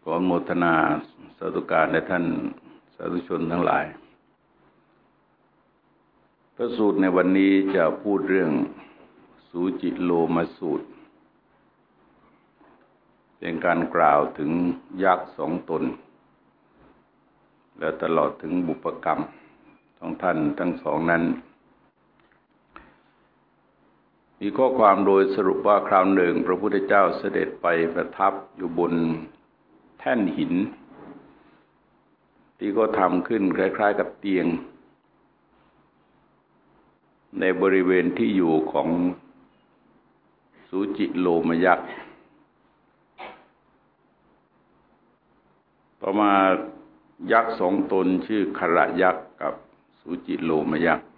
ขออนุโมทนาสาธุการแด่ท่านสาธุชนทั้งหลายพระสูตรในวันนี้จะพูดเรื่องสูจิโลมสูตรเป็นการกล่าวถึงยักษ์สองตนและตลอดถึงบุพกรรมของท่านทั้งสองนั้นมีข้อความโดยสรุปว่าคราวหนึ่งพระพุทธเจ้าเสด็จไปประทับอยู่บนแท่นหินที่ก็ทำขึ้นคล้ายๆกับเตียงในบริเวณที่อยู่ของสูจิโลมยักษ์ต่อมายักษ์สองตนชื่อขระยักษ์กับสูจิโลมยักษ์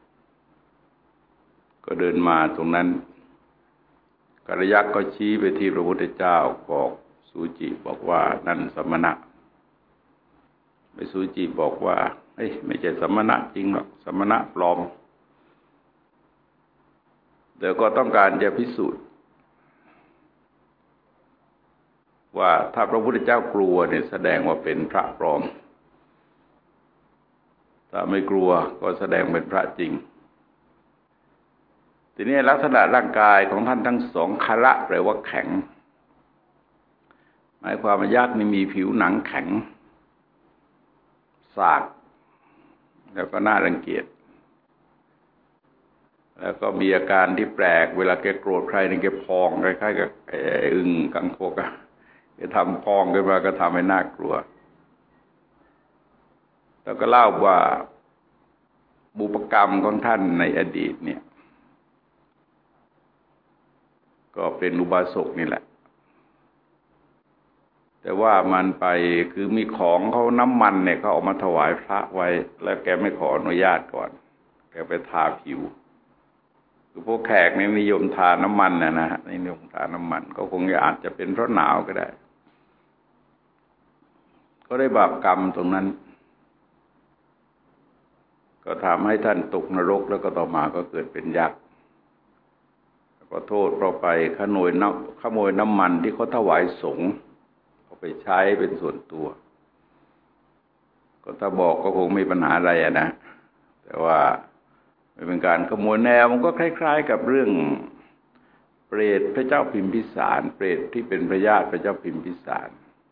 ก็เดินมาตรงนั้นขระยักษ์ก็ชี้ไปที่พระพุทธเจ้าบอกสูจิบอกว่านั่นสมณะไปสูจิบอกว่าไม่ใช่สมณะจริงหรอกสมณะปลอมแต่ก็ต้องการจะพิสูจน์ว่าถ้าพระพุทธเจ้ากลัวเนี่ยแสดงว่าเป็นพระปลอมถ้าไม่กลัวก็แสดงเป็นพระจริงทีนี้ลักษณะร่างกายของท่านทั้งสองคระแปลว่าแข็งหมายความว่ายักษ์นี่มีผิวหนังแข็งสากแล้วก็น่ารังเกียจแล้วก็มีอาการที่แปลกเวลาแกโกรธใครนี่แกพองคล้ายๆกับอึ่งกังคกอะแกทำพองขึ้นมาก็ทำให้น่ากลัวแล้วก็เล่าว่าบุพกรรมของท่านในอดีตเนี่ยก็เป็นอุบาสกนี่แหละแต่ว่ามันไปคือมีของเขาน้ำมันเนี่ยเขาเอามาถวายพระไว้แล้วแกไม่ขออนุญาตก่อนแกไปทาผิวคือพวกแขกเนี่ยนิยมทาน้ำมันนะฮะนิยมทาน้ำมันก็คงอาจจะเป็นเพราะหนาวก็ได้ก็ได้บาปกรรมตรงนั้นก็ทำให้ท่านตกนรกแล้วก็ต่อมาก็เกิดเป็นยักษ์ก็โทษเพราะไปขโมยน้ำมันที่เขาถวายสงฆ์เอาไปใช้เป็นส่วนตัวก็ถ้าบอกก็คงไม่มีปัญหาอะไรนะแต่ว่ามันเป็นการขโมยแนวมันก็คล้ายๆกับเรื่องเปรตพระเจ้าพิมพิสารเปรตที่เป็นพระญาติพระเจ้าพิมพิสาร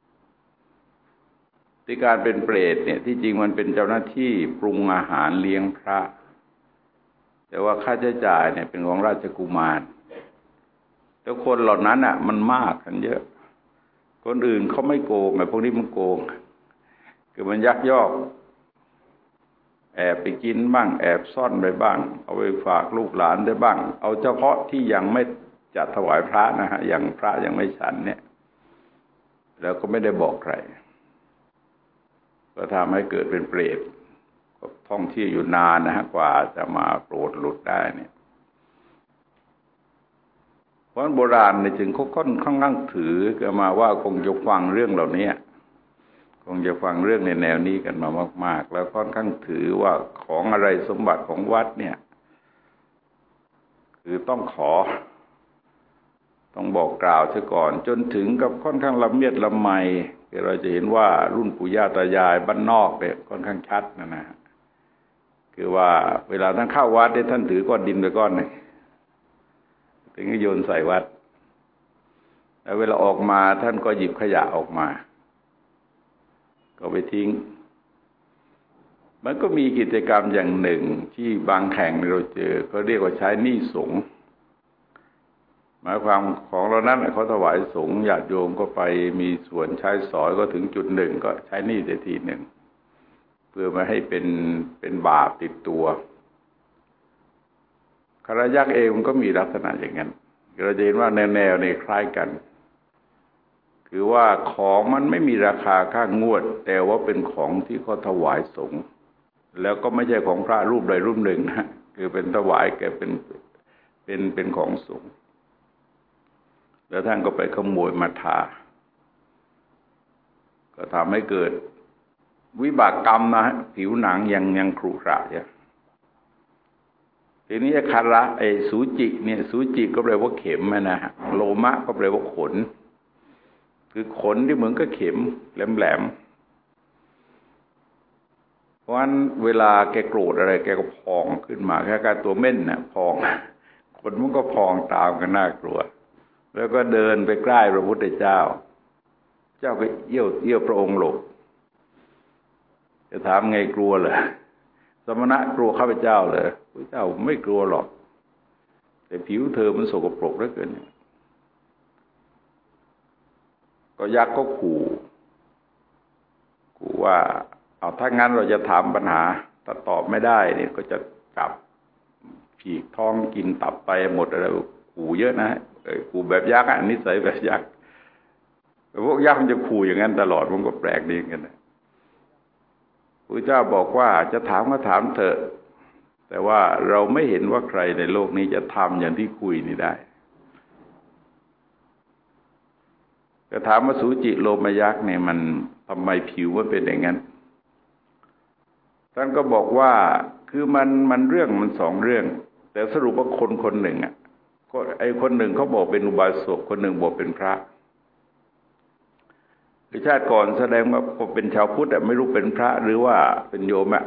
ที่การเป็นเปรตเนี่ยที่จริงมันเป็นเจ้าหน้าที่ปรุงอาหารเลี้ยงพระแต่ว่าค่าใช้จ่ายเนี่ยเป็นของราชกุมารแล้วคนเหล่านั้นอ่ะมันมากกันเยอะคนอื่นเขาไม่โกงไอ้พวกนี้มันโกงคือมันยักยอกแอบไปกินบ้างแอบซ่อนไปบ้างเอาไปฝากลูกหลานได้บ้างเอาเฉพาะที่ยังไม่จัดถวายพระนะฮะอย่างพระยังไม่ฉันเนี่ยแล้วก็ไม่ได้บอกใครก็ทำให้เกิดเป็นเปรตก็ท่องเที่ยวอยู่นานนะฮะกว่าจะมาโปรดหลุดได้เนี่ยเพราะโบราณในจึงเขาค่อนข้างถือกันมาว่าคงจะฟังเรื่องเหล่านี้คงจะฟังเรื่องในแนวนี้กันมามากๆแล้วค่อนข้างถือว่าของอะไรสมบัติของวัดเนี่ยคือต้องขอต้องบอกกล่าวเสียก่อนจนถึงกับค่อนข้างละเมียดละไมเราจะเห็นว่ารุ่นปู่ย่าตายายบ้านนอกเนี่ยค่อนข้างชัดนะคือว่าเวลาท่านเข้าวัดเนี่ยท่านถือก้อนดินไปก้อนหนึ่งถึงจะโยนใส่วัดแล้วเวลาออกมาท่านก็หยิบขยะออกมาก็ไปทิ้งมันก็มีกิจกรรมอย่างหนึ่งที่บางแห่งเราเจอเขาเรียกว่าใช้หนี้สงฆ์หมายความของเรานั้นเขาถวายสงฆ์ญาติโยมก็ไปมีส่วนใช้สอยก็ถึงจุดหนึ่งก็ใช้หนี้เสียทีหนึ่งเพื่อไม่ให้เป็นบาปติดตัวขระยักษ์เองมันก็มีลักษณะอย่างนั้นเราจะเห็นว่าแนวในคล้ายกันคือว่าของมันไม่มีราคาค่างวดแต่ว่าเป็นของที่เขาถวายสงฆ์แล้วก็ไม่ใช่ของพระรูปใดรูปหนึ่งนะคือเป็นถวายแก่เป็นของสงฆ์แล้วท่านก็ไปขโมยมาทาก็ทำให้เกิดวิบากกรรมนะผิวหนังยังขรุขระอยู่ทีนี้คาระสูจิเนี่ยสูจิก็แปลว่าเข็มนะฮะโลมะก็แปลว่าขนคือขนที่เหมือนกับเข็มแหลมๆเพราะฉะนั้นเวลาแกโกรธอะไรแกก็พองขึ้นมาแค่การตัวเม่นน่ะพองขนมันก็พองตามกันน่ากลัวแล้วก็เดินไปใกล้พระพุทธเจ้าเจ้าก็เอี้ยวพระองค์หลบจะถามไงกลัวเหรอสมณะกลัวข้าพเจ้าเหรอพระเจ้าไม่กลัวหรอกแต่ผิวเธอมันสกปรกเหลือเกินก็ยักษ์ก็ขู่ว่าเอาถ้างั้นเราจะถามปัญหาถ้าตอบไม่ได้เนี่ยก็จะจับฉีกท้องกินตับไปหมดอะไรขู่เยอะนะขู่แบบยักษ์นิสัยแบบยักษ์พวกยักษ์มันจะขู่อย่างนั้นตลอดมันก็แปลกดีกันนะพระเจ้าบอกว่าจะถามก็ถามเถอะแต่ว่าเราไม่เห็นว่าใครในโลกนี้จะทำอย่างที่คุยนี่ได้แต่ถามว่าสูจิโลมยักษ์เนี่ยมันทำไมผิวมันเป็นอย่างนั้นท่านก็บอกว่าคือมันเรื่องมันสองเรื่องแต่สรุปว่าคนหนึ่งอ่ะก็ไอ้คนหนึ่งเขาบอกเป็นอุบาสกคนหนึ่งบอกเป็นพระชาติก่อนแสดงว่าเป็นชาวพุทธไม่รู้เป็นพระหรือว่าเป็นโยมอ่ะ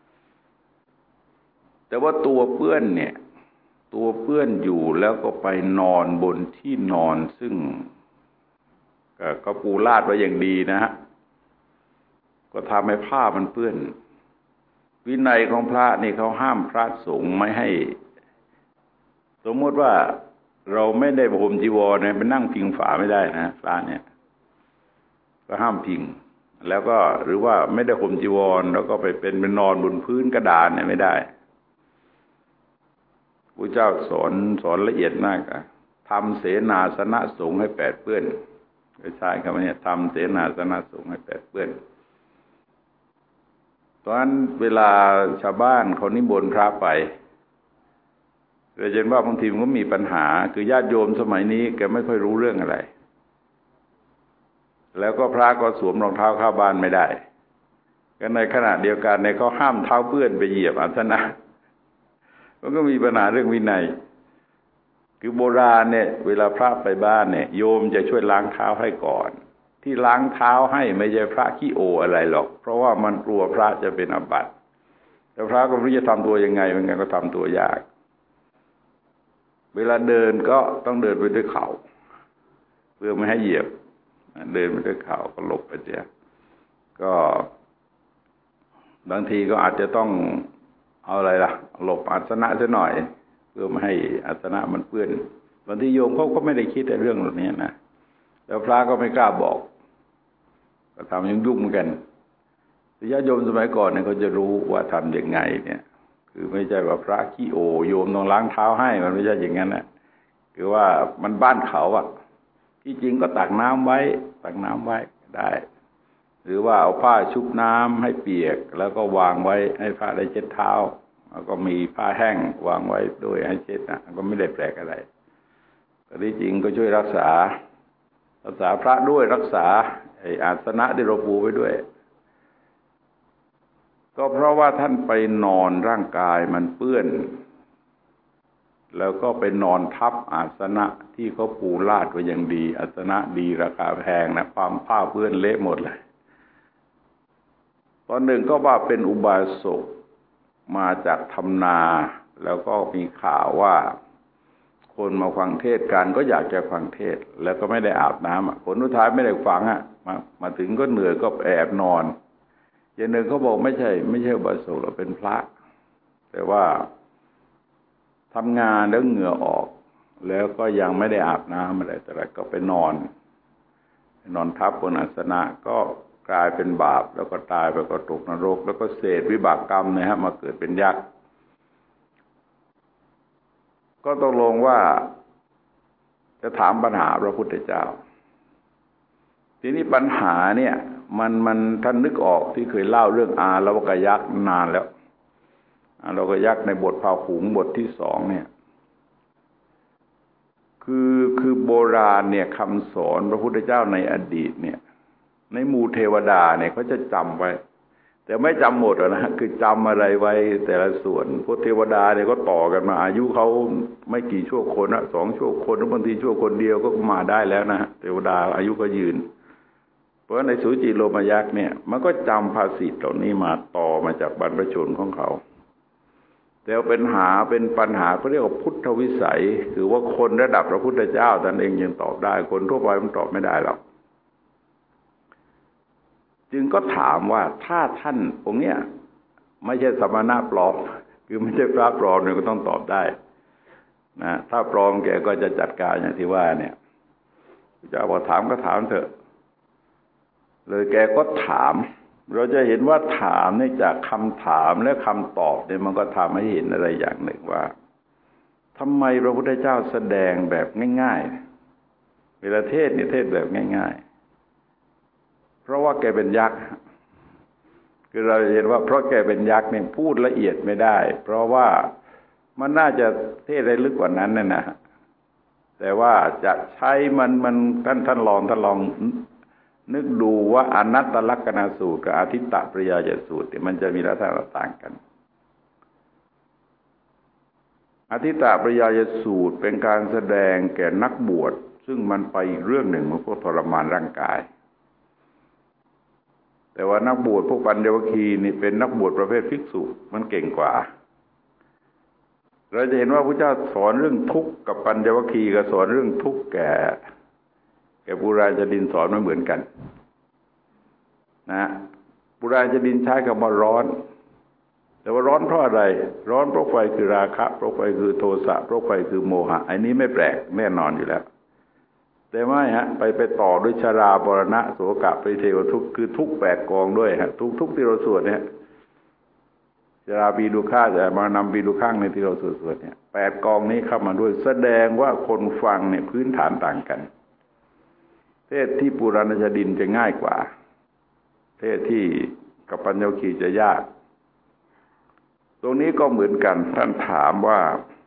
แต่ว่าตัวเปื้อนเนี่ยตัวเปื้อนอยู่แล้วก็ไปนอนบนที่นอนซึ่งก็ปูลาดไว้อย่างดีนะฮะก็ทำให้ผ้ามันเปื้อนวินัยของพระนี่เขาห้ามพระสงฆ์ไม่ให้สมมติว่าเราไม่ได้ห่มจีวรเนี่ยไปนั่งพิงฝาไม่ได้นะพระเนี่ยก็ห้ามพิงแล้วก็หรือว่าไม่ได้ห่มจีวรแล้วก็ไปนอนบนพื้นกระดานเนี่ยไม่ได้พระเจ้าสอนละเอียดมากอะทำเสนาสนะสงฆ์ให้แปดเปื้อนใช่ครับเนี่ยทำเสนาสนะสงฆ์ให้แปดเปื้อนตอนนั้นเวลาชาวบ้านเขานิมนต์พระไปเราเห็นว่าบางทีมันก็มีปัญหาคือญาติโยมสมัยนี้แกไม่ค่อยรู้เรื่องอะไรแล้วก็พระก็สวมรองเท้าเข้าบ้านไม่ได้ก็ในขณะเดียวกันเนี่ยเขาห้ามเท้าเปื้อนไปเหยียบอาสนะมันก็มีปัญหาเรื่องวินัยคือโบราณเนี่ยเวลาพระไปบ้านเนี่ยโยมจะช่วยล้างเท้าให้ก่อนที่ล้างเท้าให้ไม่ใช่พระขี้โออะไรหรอกเพราะว่ามันกลัวพระจะเป็นอาบัติแต่พระก็ไม่รู้จะทำตัวยังไงเหมือนกันก็ทำตัวยากเวลาเดินก็ต้องเดินไปด้วยเข่าเพื่อไม่ให้เหยียบเดินไปด้วยเข่าก็หลบไปเสียก็บางทีก็อาจจะต้องเอาอะไรล่ะหลบอาสนะซะหน่อยเพื่อไม่ให้อาสนะมันเปื้อนบางทีโยมเขาก็ไม่ได้คิดในเรื่องเหล่านี้นะแล้วพระก็ไม่กล้าบอกก็ทำยุ่งๆเหมือนกันญาติโยมสมัยก่อนเนี่ยเขาจะรู้ว่าทำยังไงเนี่ยคือไม่ใช่ว่าพระขี้โอโยมต้องล้างเท้าให้มันไม่ใช่อย่างนั้นนะคือว่ามันบ้านเขาอ่ะที่จริงก็ตักน้ำไว้ได้หรือว่าเอาผ้าชุบน้ำให้เปียกแล้วก็วางไว้ให้พระได้เช็ดเท้าแล้วก็มีผ้าแห้งวางไว้ด้วยให้เช็ดนะก็ไม่ได้แปลกอะไรแต่ที่จริงก็ช่วยรักษาพระด้วยรักษาไอ้อาสนะที่เราปูไว้ด้วยก็เพราะว่าท่านไปนอนร่างกายมันเปื้อนแล้วก็ไปนอนทับอาสนะที่เขาปูลาดไว้อย่างดีอาสนะดีราคาแพงนะความผ้าเปื้อนเละหมดเลยตอนหนึ่งก็ว่าเป็นอุบาสกมาจากทำนาแล้วก็มีข่าวว่าคนมาฟังเทศกันก็อยากจะฟังเทศแล้วก็ไม่ได้อาบน้ำผลสุดท้ายไม่ได้ฟังมาถึงก็เหนื่อยก็แอบนอนอย่างหนึ่งเขาบอกไม่ใช่อุบาสกเราเป็นพระแต่ว่าทำงานแล้วเหงื่อออกแล้วก็ยังไม่ได้อาบน้ำอะไรแต่ละก็ไปนอนทับบนอาสนะก็กลายเป็นบาปแล้วก็ตายไปก็ตกนรกแล้วก็เศษวิบากกรรมนะฮะมาเกิดเป็นยักษ์ก็ตกลงว่าจะถามปัญหาพระพุทธเจ้าทีนี้ปัญหาเนี่ยมันท่านนึกออกที่เคยเล่าเรื่องอาลวกยักษ์นานแล้วอาลวกยักษ์ในบทพาหุงบทที่2เนี่ยคือโบราณเนี่ยคำสอนพระพุทธเจ้าในอดีตเนี่ยในหมู่เทวดาเนี่ยเขาจะจำไว้แต่ไม่จำหมดนะคือจำอะไรไว้แต่ละส่วนพวกเทวดาเนี่ยก็ต่อกันมาอายุเขาไม่กี่ชั่วคนนะ2 ชั่วคนหรือบางทีชั่วคนเดียวก็มาได้แล้วนะเทวดาอายุก็ยืนเพราะในสูจิโลมยักษ์เนี่ยมันก็จำภาษิตเหล่านี้มาต่อมาจากบรรพชนของเขาแต่เป็นปัญหาเขาเรียกว่าพุทธวิสัยคือว่าคนระดับพระพุทธเจ้าท่านเองยังตอบได้คนทั่วไปมันตอบไม่ได้หรอกจึงก็ถามว่าถ้าท่านองค์เนี้ยไม่ใช่สมณะปลอมคือไม่ใช่พระปลอมเนี่ยก็ต้องตอบได้นะถ้าปลอมแกก็จะจัดการอย่างที่ว่าเนี่ยจะบอกถามก็ถามเถอะเลยแกก็ถามเราจะเห็นว่าถามนี่จากคำถามและคำตอบเนี่ยมันก็ทำให้เห็นอะไรอย่างหนึ่งว่าทำไมพระพุทธเจ้าแสดงแบบง่ายๆเวลาเทศเนี่ยเทศแบบง่ายๆเพราะว่าแกเป็นยักษ์คือเราเห็นว่าเพราะแกเป็นยักษ์เนี่ยพูดละเอียดไม่ได้เพราะว่ามันน่าจะเทศได้ลึกกว่านั้นนะแต่ว่าจะใช้มันท่านลองนึกดูว่าอนัตตลักษณสูตรกับอธิตตปริยายสูตรมันจะมีลักษณะต่างกันอธิตตปริยายสูตรเป็นการแสดงแก่นักบวชซึ่งมันไปอีกเรื่องหนึ่งมันพวกทรมานร่างกายแต่ว่านักบวชพวกปัญญวคีนี่เป็นนักบวชประเภทภิกษุมันเก่งกว่าเราจะเห็นว่าพระเจ้าสอนเรื่องทุกข์กับปัญญวคีกับสอนเรื่องทุกข์แก่ปุราชดินสอนไม่เหมือนกันนะปุราชดินใช้คำว่าร้อนแต่ว่าร้อนเพราะอะไรร้อนเพราะไฟคือราคะเพราะไฟคือโทสะเพราะไฟคือโมหะอันนี้ไม่แปลกแน่นอนอยู่แล้วแต่ไม่ไปต่อด้วยชราปรณะโสกะปริเทวทุกข์คือทุกข์8 กองด้วยทุกที่เราสวดเนี่ยชราปีดุข้าจะมานำปีดุข้างในที่เราสวดเนี่ย8 กองนี้เข้ามาด้วยแสดงว่าคนฟังเนี่ยพื้นฐานต่างกันเทศที่ปุราชดินจะง่ายกว่าเทศที่กับปัญญวคีจะยากตรงนี้ก็เหมือนกันท่านถามว่า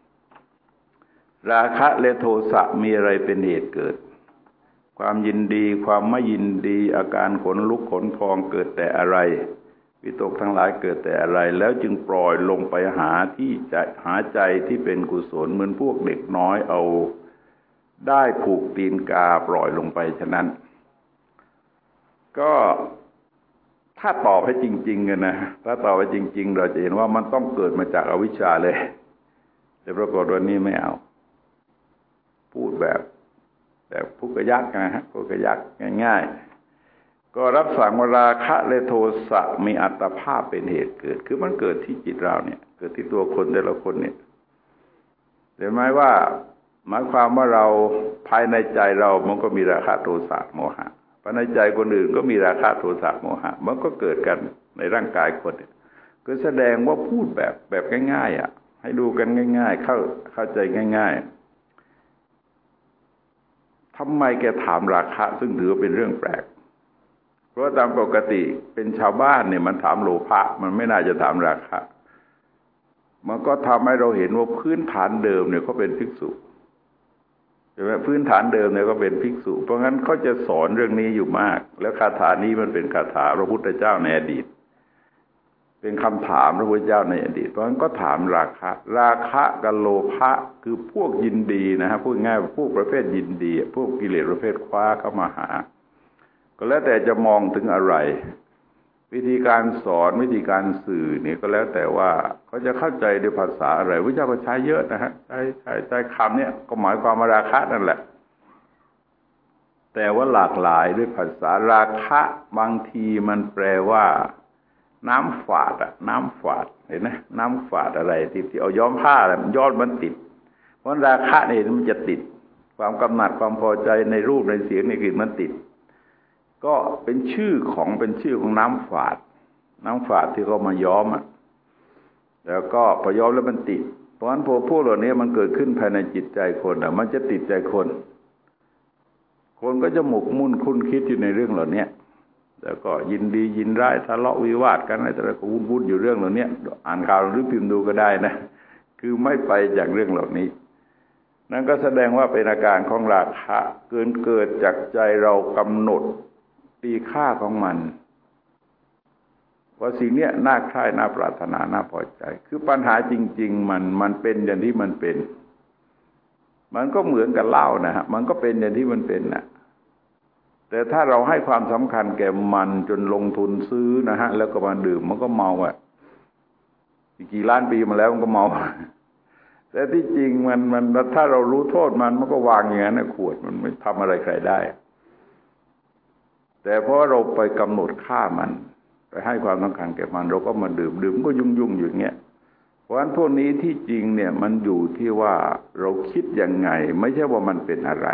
ราคะและโทสะมีอะไรเป็นเหตุเกิดความยินดีความไม่ยินดีอาการขนลุกขนพองเกิดแต่อะไรวิตกทั้งหลายเกิดแต่อะไรแล้วจึงปล่อยลงไปหาใจที่เป็นกุศลเหมือนพวกเด็กน้อยเอาได้ผูกตีนกาปล่อยลงไปฉะนั้นก็ถ้าตอบให้จริงๆกันนะถ้าตอบให้จริงๆเราจะเห็นว่ามันต้องเกิดมาจากอวิชชาเลยแต่ปรากฏว่านี่ไม่เอาพูดแบบพุกยักษ์นะพุกยักษ์ง่ายๆก็รับสั่งว่าราคะและโทสะมีอัตภาพเป็นเหตุเกิดคือมันเกิดที่จิตเราเนี่ยเกิดที่ตัวคนแต่ละคนเนี่ยเห็นไหมว่าหมายความว่าเราภายในใจเรามันก็มีราคะโทสะโมหะภายในใจคนอื่นก็มีราคะโทสะโมหะมันก็เกิดกันในร่างกายคนเนี่ยก็แสดงว่าพูดแบบง่ายๆให้ดูกันง่ายๆเข้าใจง่ายๆทำไมแกถามราคะซึ่งถือว่าเป็นเรื่องแปลกเพราะตามปกติเป็นชาวบ้านเนี่ยมันถามโลภะมันไม่น่าจะถามราคะมันก็ทำให้เราเห็นว่าพื้นฐานเดิมเนี่ยเขาเป็นภิกษุใช่ไหมพื้นฐานเดิมเนี่ยก็เป็นภิกษุเพราะงั้นเขาจะสอนเรื่องนี้อยู่มากแล้วคาถานี้มันเป็นคาถาพระพุทธเจ้าในอดีตเป็นคำถามพระพุทธเจ้าในอดีตเพราะงั้นก็ถามราคะกับโลภะคือพวกยินดีนะฮะพูดง่ายพวกประเภทยินดีพวกกิเลสประเภทคว้าเข้ามาหาก็แล้วแต่จะมองถึงอะไรวิธีการสอนวิธีการสื่อเนี่ยก็แล้วแต่ว่าเขาจะเข้าใจด้วยภาษาอะไรพระเจ้าก็ใช้เยอะนะฮะใช้คำเนี่ยก็หมายความว่าราคะนั่นแหละแต่ว่าหลากหลายด้วยภาษาราคะบางทีมันแปลว่าน้ำฝาดน้ำฝาดเห็นไหมน้ำฝาดอะไรที่เอาย้อมผ้าอะไรมันยอดมันติดเพราะราคะเนี่ยมันจะติดความกำหนัดความพอใจในรูปในเสียงในกลิ่นมันติดก็เป็นชื่อของน้ำฝาดที่เขามาย้อมแล้วก็พอย้อมแล้วมันติดเพราะฉะนั้นพวกเหล่านี้มันเกิดขึ้นภายในจิตใจคนมันจะติดใจคนก็จะหมกมุ่นคุ้นคิดอยู่ในเรื่องเหล่านี้แล้วก็ยินดียินร้ายทะเลาะวิวาทกันอะไรต่างๆก็วุ่นอยู่เรื่องเหล่านี้อ่านข่าวหรือพิมพ์ดูก็ได้นะคือไม่ไปจากเรื่องเหล่านี้นั่นก็แสดงว่าเป็นอาการของราคะเกิดจากใจเรากำหนดตีค่าของมันว่าสิ่งเนี้ยน่าใคร่น่าปรารถนาน่าพอใจคือปัญหาจริงๆมันเป็นอย่างที่มันเป็นมันก็เหมือนกับเหล้านะฮะมันก็เป็นอย่างที่มันเป็นนะแต่ถ้าเราให้ความสำคัญแก่มันจนลงทุนซื้อนะฮะแล้วก็มาดื่มมันก็เมาอ่ะกี่ล้านปีมาแล้วมันก็เมาแต่ที่จริงมันถ้าเรารู้โทษมันก็วางอย่างนั้นนะขวดมันไม่ทำอะไรใครได้แต่เพราะเราไปกำหนดค่ามันไปให้ความสำคัญแก่มันเราก็มาดื่มก็ยุ่งอยู่อย่างเงี้ยเพราะฉะนั้นพวกนี้ที่จริงเนี่ยมันอยู่ที่ว่าเราคิดยังไงไม่ใช่ว่ามันเป็นอะไร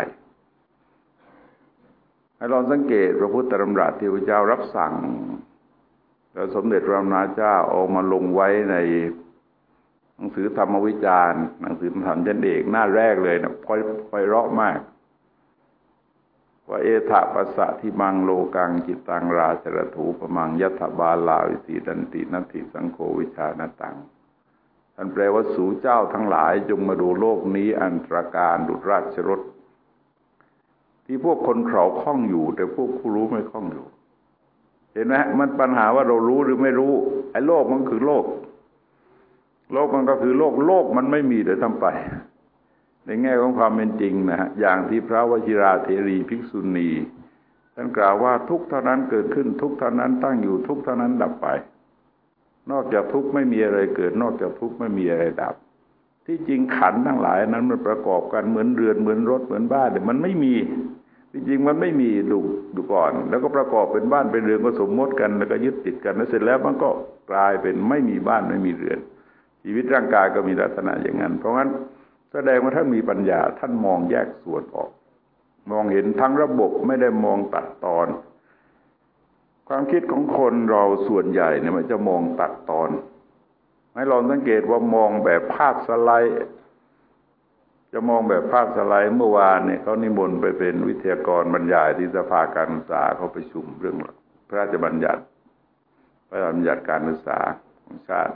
ให้ลองสังเกตพระพุทธธรรมราชที่พระเจ้ารับสั่งแล้วสมเด็จพระนารายณ์เจ้าเอามาลงไว้ในหนังสือธรรมวิจารณ์หนังสือธรรมชั้นเอกหน้าแรกเลยนะไพเราะมากว่าเอถะปัสสะทิมังโลกังจิตตังราชรถูปมังยัตถบาลาวิสีดันตินัตถิสังโฆวิชานตังท่านแปลว่าสู่เจ้าทั้งหลายจงมาดูโลกนี้อันตรการดุจราชรถที่พวกคนเขาคล่องอยู่แต่พวกผู้รู้ไม่คล่องอยู่เห็นไหมมันปัญหาว่าเรารู้หรือไม่รู้ไอ้โลกมันคือโลกมันก็คือโลกมันไม่มีเดี๋ยวทำไปในแง่ของความเป็นจริงนะฮะอย่างที่พระวชิราเถรีภิกษุณีท่านกล่าวว่าทุกข์เท่านั้นเกิดขึ้นทุกข์เท่านั้นตั้งอยู่ทุกข์เท่านั้นดับไปนอกจากทุกข์ไม่มีอะไรเกิดนอกจากทุกข์ไม่มีอะไรดับที่จริงขันธ์ทั้งหลายนั้นมันประกอบกันเหมือนเรือนเหมือนรถเหมือนบ้านแต่มันไม่มีที่จริงมันไม่มีดูก่อนแล้วก็ประกอบเป็นบ้านเป็นเรือนก็สมมติกันแล้วก็ยึดติดกันแล้วเสร็จแล้วมันก็กลายเป็นไม่มีบ้านไม่มีเรือนชีวิตร่างกายก็มีลักษณะอย่างนั้นเพราะงั้นแสดงว่าท่านมีปัญญาท่านมองแยกส่วนออกมองเห็นทั้งระบบไม่ได้มองตัดตอนความคิดของคนเราส่วนใหญ่เนี่ยมันจะมองตัดตอนให้ลองสังเกตว่ามองแบบภาพสไลด์จะมองแบบภาพสไลด์เมื่อวานเนี่ยเขานิมนต์ไปเป็นวิทยากรบรรยายที่สภาการศึกษาเขาประชุมเรื่องพระราชบัญญัติการศึกษาของชาติ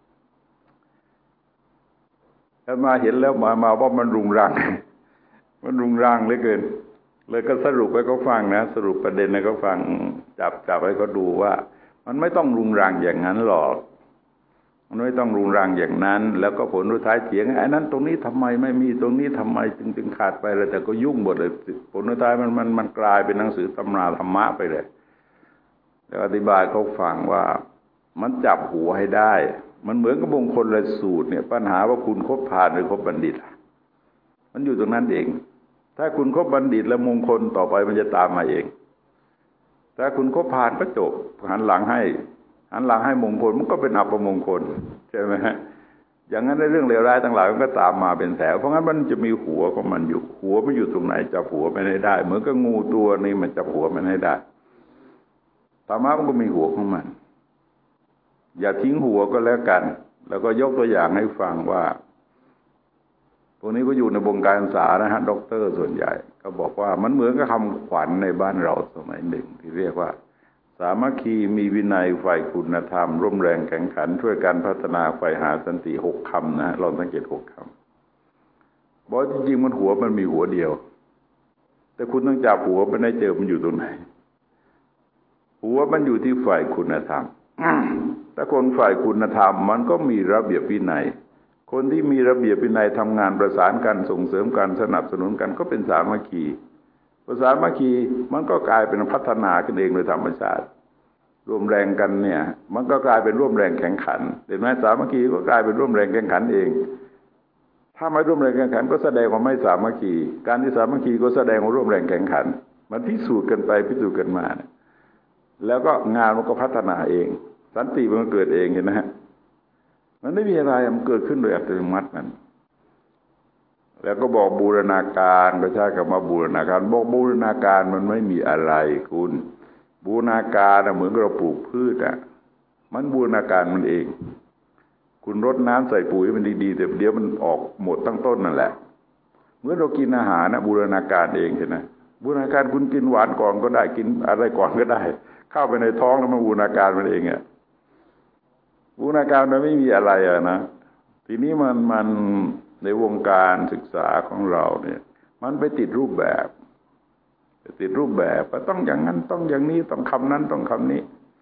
แล้วมาเห็นแล้วมาว่ามันรุงรังเหลือเกินเลยก็สรุปให้เขาฟังนะสรุปประเด็นให้เขาฟังจับให้เขาดูว่ามันไม่ต้องรุงรังอย่างนั้นหรอกมันไม่ต้องรุงรังอย่างนั้นแล้วก็ผลสุดท้ายเถียงไอ้นั้นตรงนี้ทำไมไม่มีตรงนี้ทำไมจึงขาดไปแล้วแต่ก็ยุ่งหมดเลยผลสุดท้ายมันกลายเป็นหนังสือตำราธรรมะไปเลยแล้วอธิบายเขาฟังว่ามันจับหัวให้ได้มันเหมือนกับมงคลและสูตรเนี่ยปัญหาว่าคุณคบพาลหรือคบบัณฑิตมันอยู่ตรงนั้นเองถ้าคุณคบบัณฑิตแล้วมงคลต่อไปมันจะตามมาเองถ้าคุณคบพาลก็จบหันหลังให้มงคลมันก็เป็นอัปมงคลใช่ไหมฮะอย่างนั้นในเรื่องเลวร้ายทั้งหลายมันก็ตามมาเป็นแถวเพราะงั้นมันจะมีหัวของมันอยู่หัวมันอยู่ตรงไหนจับหัวมันให้ได้เหมือนกับงูตัวนี้มันจับหัวมันให้ได้ธรรมะมันก็มีหัวของมันอย่าทิ้งหัวก็แล้วกันแล้วก็ยกตัวอย่างให้ฟังว่าพวกนี้ก็อยู่ในวงการศึกษานะฮะด็อกเตอร์ส่วนใหญ่ก็บอกว่ามันเหมือนกับคำขวัญในบ้านเราสมัยหนึ่งที่เรียกว่าสามัคคีมีวินัยใฝ่คุณธรรมร่วมแรงแข่งขันช่วยกันพัฒนาใฝ่หาสันติ6 คำนะลองสังเกต6 คำบอกจริงๆมันหัวมันมีหัวเดียวแต่คุณต้องจับหัวมันให้เจอมันอยู่ตรงไหนหัวมันอยู่ที่ฝ่ายคุณธรรมถ้าคนฝ่ายคุณธรรมมันก็มีระเบียบวินัยคนที่มีระเบียบวินัยทำงานประสานกันส่งเสริมกันสนับสนุนกันก็เป็นสามัคคีสามัคคีมันก็กลายเป็นพัฒนาขึ้นเองโดยธรรมชาติร่วมแรงกันเนี่ยมันก็กลายเป็นร่วมแรงแข่งขันเห็นไหมสามัคคีก็กลายเป็นร่วมแรงแข่งขันเองถ้าไม่ร่วมแรงแข่งขันก็แสดงว่าไม่สามัคคีการที่สามัคคีก็แสดงว่าร่วมแรงแข่งขันมันพิสูจน์กันไปพิสูจน์กันมาแล้วก็งานมันก็พัฒนาเองสันติมันเกิดเองเห็นไหมฮะมันไม่มีอะไรมันเกิดขึ้นโดยอัตโนมัติมันแล้วก็บอกบูรณาการก็ใช้คำว่าบูรณาการบอกบูรณาการมันไม่มีอะไรคุณบูรณาการเหมือนเราปลูกพืชมันบูรณาการมันเองคุณรดน้ำใส่ปุ๋ยมันดีๆแต่เดี๋ยวมันออกหมดตั้งต้นนั่นแหละเมื่อเรากินอาหารบูรณาการเองใช่ไหมบูรณาการคุณกินหวานก่อนก็ได้กินอะไรก่อนก็ได้เข้าไปในท้องแล้วมันบูรณาการมันเองบูรณาการมันไม่มีอะไรนะทีนี้มันในวงการศึกษาของเราเนี่ยมันไปติดรูปแบบว่าต้องอย่างนั้นต้องอย่างนี้ต้องคำนั้นต้องคำนี้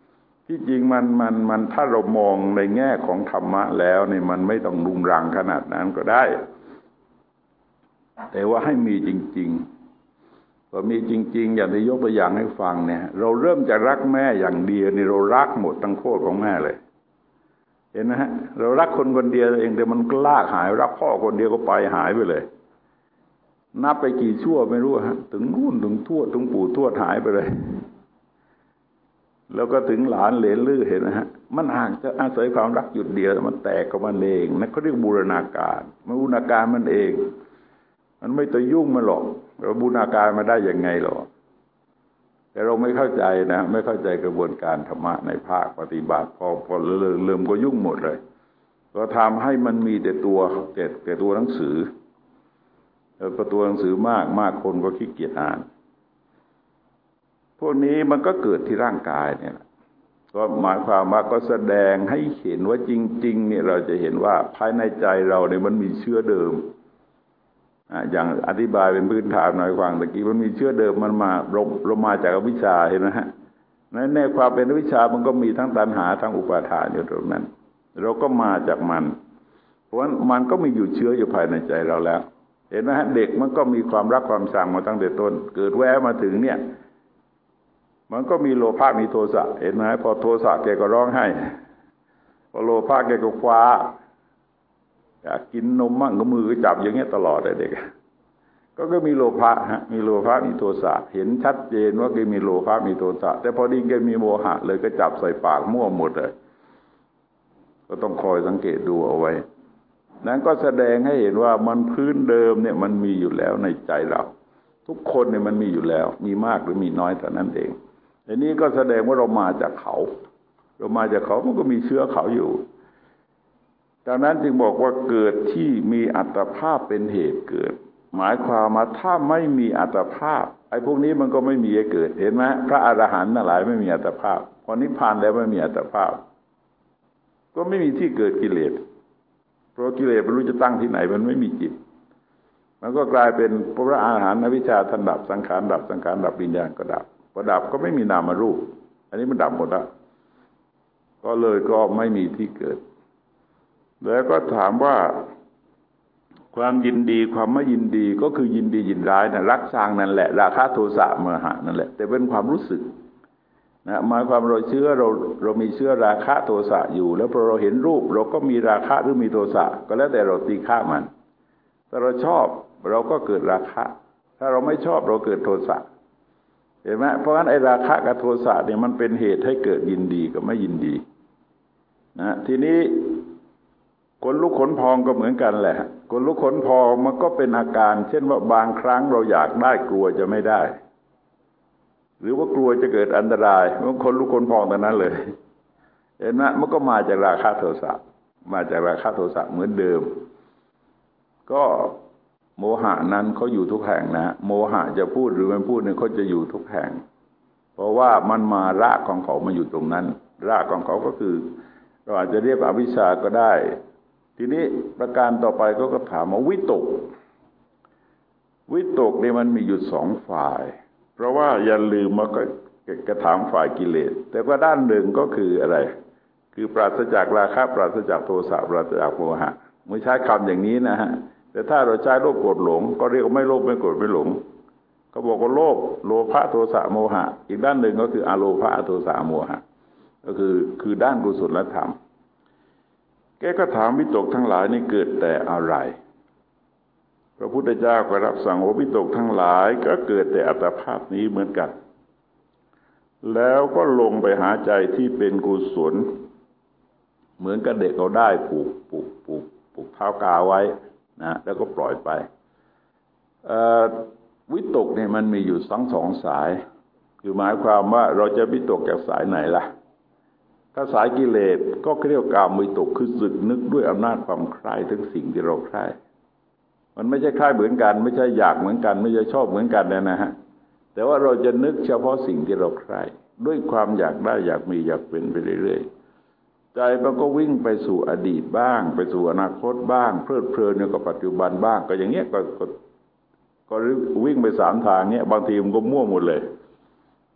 ที่จริงมันถ้าเรามองในแง่ของธรรมะแล้วเนี่ยมันไม่ต้องรุงรังขนาดนั้นก็ได้แต่ว่าให้มีจริงๆพอมีจริงๆอย่างที่ยกตัวอย่างให้ฟังเนี่ยเราเริ่มจะรักแม่อย่างเดียวนี่เรารักหมดทั้งโคตรของแม่เลยเห็นไหมฮะเรารักคนคนเดียวเองแต่มันก็ลากหายรักพ่อคนเดียวก็ไปหายไปเลยนับไปกี่ชั่วไม่รู้ฮะถึงนู่นถึงทวดถึงปู่ทวดหายไปเลยแล้วก็ถึงหลานเหลนลื้อเห็นนะฮะมันอาจจะอาศัยความรักหยุดเดียวมันแตกกับมันเองนั่นเขาเรียกบูรณาการมันบูรณาการมันเองมันไม่ต้องยุ่งมันหรอกเราบูรณาการมาได้ยังไงหรอกแต่เราไม่เข้าใจนะไม่เข้าใจกระบวนการธรรมะในภาคปฏิบัติพอเริ่มก็ยุ่งหมดเลยก็ทำให้มันมีแต่ตัวหนังสือพอตัวหนังสือมากคนก็ขี้เกียจอ่านพวกนี้มันก็เกิดที่ร่างกายเนี่ยก็หมายความว่าก็แสดงให้เห็นว่าจริงๆเนี่ยเราจะเห็นว่าภายในใจเราเนี่ยมันมีเชื้อเดิมอย่างอธิบายเป็นพื้นฐานหน่อยฟังตะกี้มันมีเชื้อเดิมมันมาเรามาจากอวิชชาเห็นไหมฮะในความเป็นอวิชชามันก็มีทั้งตัณหาทั้งอุปาทานอยู่ตรงนั้นเราก็มาจากมันเพราะฉะนั้นมันก็มีอยู่เชื้ออยู่ภายในใจเราแล้วเห็นไหมฮะเด็กมันก็มีความรักความชังมาตั้งแต่ต้นเกิดแวะมาถึงเนี่ยมันก็มีโลภะมีโทสะเห็นไหมพอโทสะแกก็ร้องไห้พอโลภะแกก็คว้าอยากกินนมมั่งก็มือจับอย่างเงี้ยตลอดเลยเด็กก็มีโลภะฮะมีโลภะมีโทสะเห็นชัดเจนว่าแกมีโลภะมีโทสะแต่พอดีแกมีโมหะเลยก็จับใส่ปากมั่วหมดเลยก็ต้องคอยสังเกตดูเอาไว้นั้นก็แสดงให้เห็นว่ามันพื้นเดิมเนี่ยมันมีอยู่แล้วในใจเราทุกคนเนี่ยมันมีอยู่แล้วมีมากหรือมีน้อยเท่านั้นเองอันนี้ก็แสดงว่าเรามาจากเขามันก็มีเชื้อเขาอยู่ดังนั้นจึงบอกว่าเกิดที่มีอัตภาพเป็นเหตุเกิดหมายความว่าถ้าไม่มีอัตภาพไอ้พวกนี้มันก็ไม่มีให้เกิดเห็นไหมพระอรหันต์ทั้งหลายไม่มีอัตภาพพอนิพพานแล้วไม่มีอัตภาพก็ไม่มีที่เกิดกิเลสเพราะกิเลสไม่รู้จะตั้งที่ไหนมันไม่มีจิตมันก็กลายเป็นพระอรหันต์อวิชชาทันดับสังขารดับสังขารดับวิญญาณก็ดับพอดับก็ไม่มีนามรูปอันนี้มันดับหมดแล้วก็เลยก็ไม่มีที่เกิดแล้วก็ถามว่าความยินดีความไม่ยินดีก็คือยินดียินร้ายนะรักชังนั่นแหละราคะโทสะโมหะนั่นแหละแต่เป็นความรู้สึกนะหมายความเรามีเชื้อราคะโทสะอยู่แล้วพอเราเห็นรูปเราก็มีราคะหรือมีโทสะก็แล้วแต่เราตีค่ามันถ้าเราชอบเราก็เกิดราคะถ้าเราไม่ชอบเราเกิดโทสะเห็นไหมเพราะฉะนั้นไอ้ราคะกับโทสะเนี่ยมันเป็นเหตุให้เกิดยินดีกับไม่ยินดีนะทีนี้ขนลุกขนพองก็เหมือนกันแหละขนลุกขนพองมันก็เป็นอาการเช่นว่าบางครั้งเราอยากได้กลัวจะไม่ได้หรือว่ากลัวจะเกิดอันตรายมันขนลุกขนพองตอนนั้นเลยเห็นไหมมันก็มาจากราคะโทสะมาจากราคะโทสะเหมือนเดิมก็โมหะนั้นเขาอยู่ทุกแห่งนะโมหะจะพูดหรือไม่พูดเนี่ยเขาจะอยู่ทุกแห่งเพราะว่ามันมารากของเขามาอยู่ตรงนั้นรากของเขาก็คือเราอาจจะเรียกอวิชชาก็ได้ทีนี้ประการต่อไปก็ถามว่าวิตกนี่มันมีอยู่สองฝ่ายเพราะว่าอย่าลืมว่าก็กระถามฝ่ายกิเลสแต่ว่าด้านหนึ่งก็คืออะไรคือปราศจากราคะปราศจากโทสะปราศจากโมหะไม่ใช้คำอย่างนี้นะฮะแต่ถ้าเราใช้โลภโกรธหลงก็เรียกว่าไม่โลภไม่โกรธไม่หลงเขาบอกว่าโลภะโทสะโมหะอีกด้านหนึ่งก็คืออโลภะอโทสะโมหะก็คือด้านกุศลธรรมแกก็ถามวิตกทั้งหลายนี่เกิดแต่อะไรพระพุทธเจ้าก็รับสั่งว่าวิตกทั้งหลายก็เกิดแต่อัตภาพนี้เหมือนกันแล้วก็ลงไปหาใจที่เป็นกุศลเหมือนกับเด็กเขาได้ผูกเท้ากาไว้นะแล้วก็ปล่อยไปวิตกเนี่ยมันมีอยู่สองสายคือหมายความว่าเราจะวิตกจากสายไหนล่ะถ้าสายกิเลสก็เรียกกามวิตกคือสึกนึกด้วยอำนาจความใคร่ถึงสิ่งที่เราใคร่มันไม่ใช่ใคร่เหมือนกันไม่ใช่อยากเหมือนกันไม่ใช่ชอบเหมือนกันนะฮะแต่ว่าเราจะนึกเฉพาะสิ่งที่เราใคร่ด้วยความอยากได้อยากมีอยากเป็นไปเรื่อยๆใจมันก็วิ่งไปสู่อดีตบ้างไปสู่อนาคตบ้างเพลิดเพลินอยู่กับปัจจุบันบ้างก็อย่างเงี้ยก็วิ่งไปสามทางเนี้ยบางทีมันก็มั่วหมดเลยม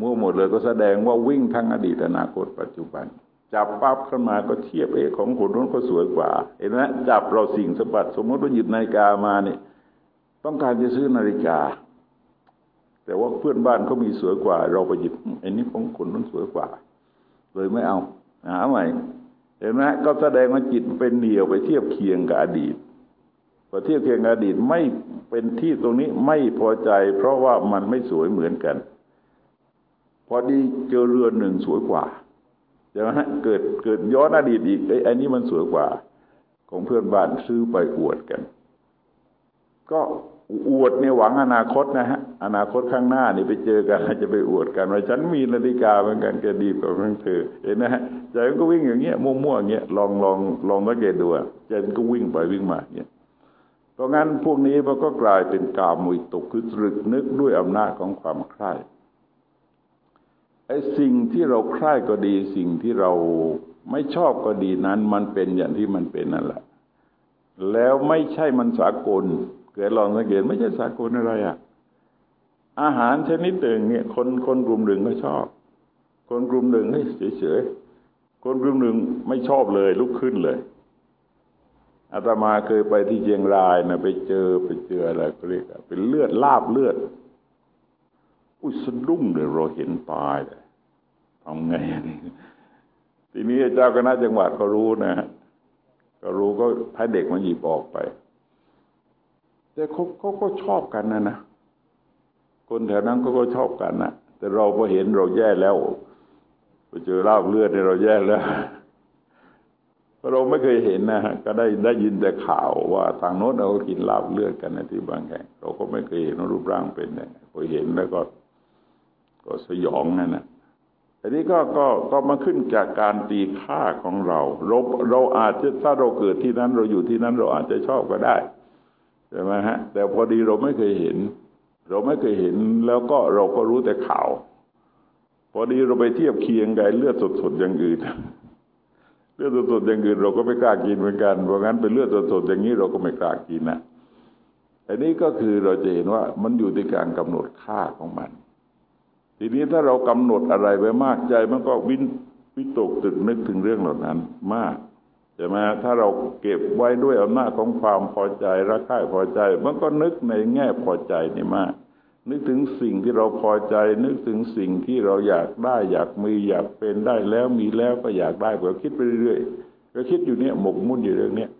มั่วหมดเลยก็แสดงว่าวิ่งทั้งอดีตอนาคตปัจจุบันจับปั๊บขึ้นมาก็เทียบของคนนู้นก็สวยกว่าเห็นไหมจับเราสิ่งสมบัติสมมติว่าหยิบนาฬิกามาเนี่ยต้องการจะซื้อนาฬิกาแต่ว่าเพื่อนบ้านเขามีสวยกว่าเราไปหยิบไอ้นี่ของคนนั้นสวยกว่าเลยไม่เอาหาใหม่เห็นไหมก็แสดงว่าจิตเป็นเหนี่ยวไปเทียบเคียงกับอดีตพอเทียบเคียงกับอดีตไม่เป็นที่ตรงนี้ไม่พอใจเพราะว่ามันไม่สวยเหมือนกันพอดีเจอเรือนหนึ่งสวยกว่าใช่ไหมฮะเกิดย้อนอดีตอีกไอ้นี้มันสวยกว่าของเพื่อนบ้านซื้อไปอวดกันก็อวดในหวังอนาคตนะฮะอนาคตข้างหน้านี่ไปเจอกันจะไปอวดกันว่าฉันมีนาฬิกาเหมือนกันแกดีกว่าของเธอเห็นนะฮะใจมันก็วิ่งอย่างเงี้ยมั่วๆอย่างเงี้ยลองสังเกตดูใจมันก็วิ่งไปวิ่งมาอย่างเงี้ยเพราะงั้นพวกนี้มันก็กลายเป็นกามวิตกคือตรึกนึกด้วยอำนาจของความใคร่ไอ้สิ่งที่เราใคร่ก็ดีสิ่งที่เราไม่ชอบก็ดีนั้นมันเป็นอย่างที่มันเป็นนั่นแหละแล้วไม่ใช่มันสากลเกิดลองสังเกตไม่ใช่สากลอะไรอาหารชนิดหนึ่งเนี่ยคนกลุ่มหนึ่งก็ชอบคนกลุ่มหนึ่งเฉยๆคนกลุ่มหนึ่งไม่ชอบเลยลุกขึ้นเลยอาตมาเคยไปที่เชียงรายนะไปเจออะไรเขาเรียกเป็นเลือดลาบเลือดอุ้ยสะดุ้งเลยเราเห็นตายเลยทำไงทีนี้เจ้าคณะจังหวัดก็รู้นะก็รู้ก็ให้เด็กมันหยิบออกไปแต่เขาก็ชอบกันนะคนแถวนั้นก็ชอบกันนะแต่เราพอเห็นเราแย่แล้วไปเจอลาบเลือดเนี่ยเราแย่แล้วเราไม่เคยเห็นนะฮะก็ได้ยินแต่ข่าวว่าทางโน้นเราก็กินลาบเลือดกันในที่บางแห่งเราก็ไม่เคยเห็นรูปร่างเป็นไงพอเห็นแล้วก็สยองนั่นนะอันนี้ก็มาขึ้นจากการตีค่าของเราอาจจะถ้าเราเกิดที่นั้นเราอยู่ที่นั้นเราอาจจะชอบก็ได้ใช่ไหมฮะแต่พอดีเราไม่เคยเห็นแล้วก็เราก็รู้แต่ข่าวพอดีเราไปเทียบเคียงกับเลือดสดๆอย่างอื่นเลือดสดๆอย่างอื่นเราก็ไม่กล้ากินเหมือนกันเพราะงั้นเป็นเลือดสดๆอย่างนี้เราก็ไม่กล้ากินนะอันนี้ก็คือเราจะเห็นว่ามันอยู่ที่การกำหนดค่าของมันทีนี้ถ้าเรากำหนดอะไรไว้มากใจมันก็วิตกตรึกนึกถึงเรื่องเหล่านั้นมากใช่ไหมถ้าเราเก็บไว้ด้วยอำนาจของความพอใจรักใคร่พอใจมันก็นึกในแง่พอใจนี่มากนึกถึงสิ่งที่เราพอใจนึกถึงสิ่งที่เราอยากได้อยากมีอยากเป็นได้แล้วมีแล้วก็อยากได้ก็คิดไปเรื่อยๆก็คิดอยู่เนี่ยหมกมุ่นอยู่เรื่องนี้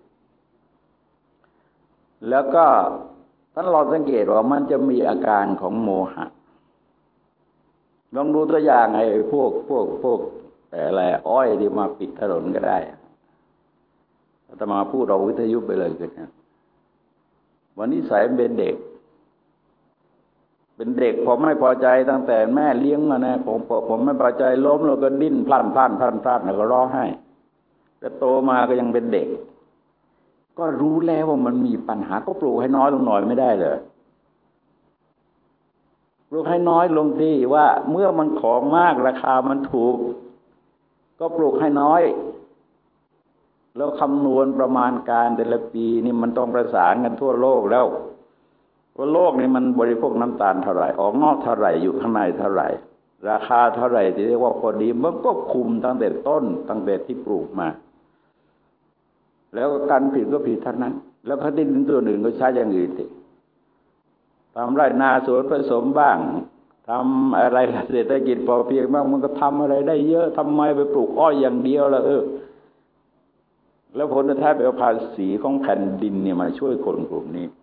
แล้วก็ท่านลองสังเกตว่ามันจะมีอาการของโมหะลองดูตัวอย่างไอ้พวกอะไรอ้อยที่มาปิดถนนก็ได้อาตมาพูดเราวิทยุไปเลยกันนะวันนี้สายเป็นเด็กผมไม่พอใจตั้งแต่แม่เลี้ยงมานะผมไม่พอใจล้มแล้วก็ดิ้นพลั่นแล้วก็ร้องไห้แต่โตมาก็ยังเป็นเด็กก็รู้แล้วว่ามันมีปัญหาก็ปลูกให้น้อยลงหน่อยไม่ได้เลยปลูกให้น้อยลงที่ว่าเมื่อมันของมากราคามันถูกก็ปลูกให้น้อยแล้วคำนวณประมาณการแต่ละปีนี่มันต้องประสานกันทั่วโลกแล้วว่าโลกนี้มันบริโภคน้ำตาลเท่าไหร่ออกนอกเท่าไหร่อยู่ข้างในเท่าไหร่ราคาเท่าไหร่ที่เรียกว่าพอดีมันก็คุมตั้งแต่ต้นตั้งแต่ที่ปลูกมาแล้วการผิดก็ผิดเท่านั้นแล้วเขาดิ้นตัวหนึ่งก็ใช้อย่างอื่นสิทำไร่นาสวนผสมบ้างทำอะไรเศรษฐกิจพอเพียงบ้างมันก็ทำอะไรได้เยอะทำไมไปปลูกอ้อยอย่างเดียวล่ะแล้วผลสุดท้ายไปเอาภาษีของแผ่นดินเนี่ยมาช่วยคนกลุ่มนี้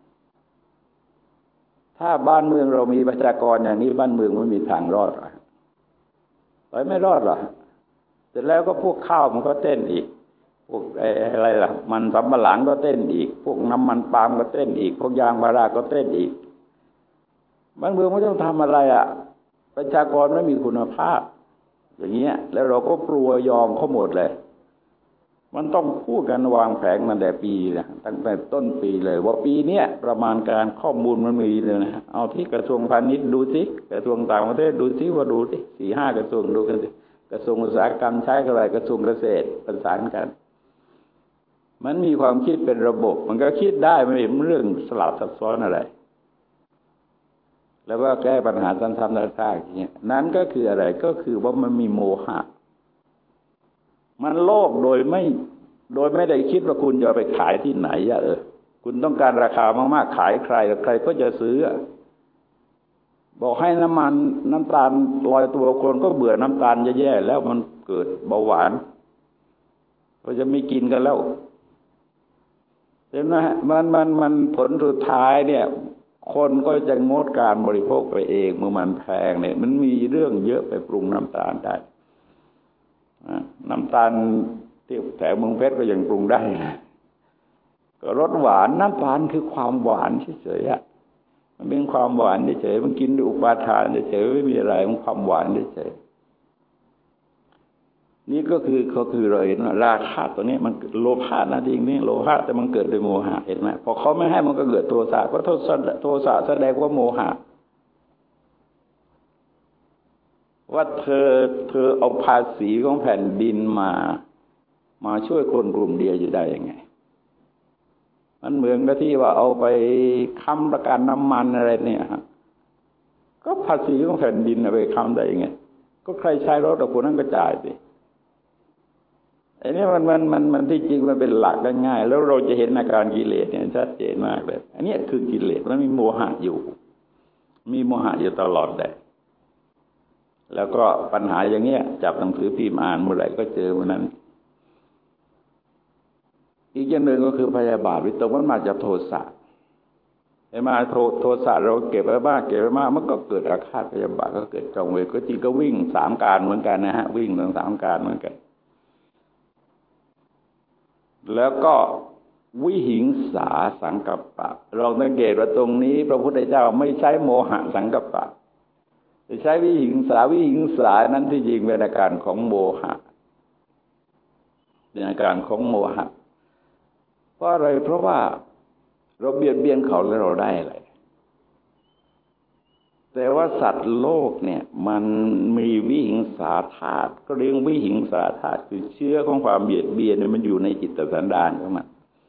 ถ้าบ้านเมืองเรามีประชากรอย่างนี้บ้านเมืองไม่มีทางรอดหรอกไม่รอดหรอกเสร็จแล้วก็พวกข้าวมันก็เต้นอีกพวกอะไรล่ะมันสำปะหลังก็เต้นอีกพวกน้ำมันปาล์มก็เต้นอีกพวกยางพาราก็เต้นอีกบ้านเมืองไม่ต้องทำอะไรประชากรไม่มีคุณภาพอย่างเงี้ยแล้วเราก็กลัวยอมเขาหมดเลยมันต้องพูดกันวางแผนตั้งแต่ปีนะตั้งแต่ต้นปีเลยว่าปีเนี้ยประมาณการข้อมูลมันมีเลยนะเอาที่กระทรวงพาณิชย์ดูสิกระทรวงต่างประเทศดูสิว่าดูสิ4-5 กระทรวงดูกันสิกระทรวงอุตสาหกรรมใช้อะไรกระทรวงเกษตรประสานกันมันมีความคิดเป็นระบบมันก็คิดได้ไม่เห็นเรื่องสลับซับซ้อนอะไรแล้วก็แก้ปัญหาซ้ำๆซากๆอย่างเงี้ยนั้นก็คืออะไรก็คือว่ามันมีโมหะมันโลภโดยไม่ได้คิดว่าคุณจะไปขายที่ไหนคุณต้องการราคามากๆขายใครก็จะซื้อบอกให้น้ำตาลลอยตัวคนก็เบื่อน้ำตาลแย่ๆแล้วมันเกิดเบาหวานก็จะไม่กินกันแล้วเห็นไหมมันผลสุดท้ายเนี่ยคนก็จะงดการบริโภคไปเองเมื่อมันแพงเนี่ยมันมีเรื่องเยอะไปปรุงน้ำตาลได้น้ำตาลที่แถวเมืองเพชรก็ยังปรุงได้ก็รสหวานน้ำตาลคือความหวานเฉยๆมันเป็นความหวานเฉยๆมันกินด้วยอุปาทานเฉยๆไม่มีอะไรมันความหวานเฉยๆนี่ก็คือเราเห็นว่าราคะตัวนี้มันโลภะนะจริงนี่โลภะแต่มันเกิดด้วยโมหะเห็นไหมพอเขาไม่ให้มันก็เกิดโทสะเพราะโทสะแสดงว่าโมหะว่าเธอเอาภาษีของแผ่นดินมาช่วยคนกลุ่มเดียวอยู่ได้ยังไงมันเหมือนกับที่ว่าเอาไปค้ำประกันน้ำมันอะไรเนี่ยฮะก็ภาษีของแผ่นดินไปค้ำได้ยังไงก็ใครใช้รถกับคนนั้นก็จ่ายไปอันนี้มันที่จริงมันเป็นหลักง่ายๆแล้วเราจะเห็นอาการกิเลสเนี่ยชัดเจนมากเลยอันนี้คือกิเลสมันมีโมหะอยู่ตลอดเลยแล้วก็ปัญหาอย่างเงี้ยจับหนังสือพิมพ์อ่านเมื่อไหร่ก็เจอเมื่อนั้นอีกอย่างหนึ่งก็คือพยาบาทวิตกมันมาจากโทสะไอ้มาโทสะเราเก็บไว้บ้างมันก็เกิดอาฆาตพยาบาทก็เกิดจองเวรก็จริงก็วิ่ง3 การเหมือนกันนะฮะวิ่งทั้ง3 การเหมือนกันแล้วก็วิหิงสาสังกัปปะเราสังเกตว่าตรงนี้พระพุทธเจ้าไม่ใช้โมหะสังกัปปะจะใช้วิหิงสานั้นที่จริงเป็นอาการของโมหะเป็นอาการของโมหะเพราะอะไรเพราะว่าเราเบียดเบียนเขาแล้วเราได้อะไรแต่ว่าสัตว์โลกเนี่ยมันมีวิหิงสาธาตุก็เรียกวิหิงสาธาตุคือเชื้อของความเบียดเบียนเนี่ยมันอยู่ในจิตสันดานของมัน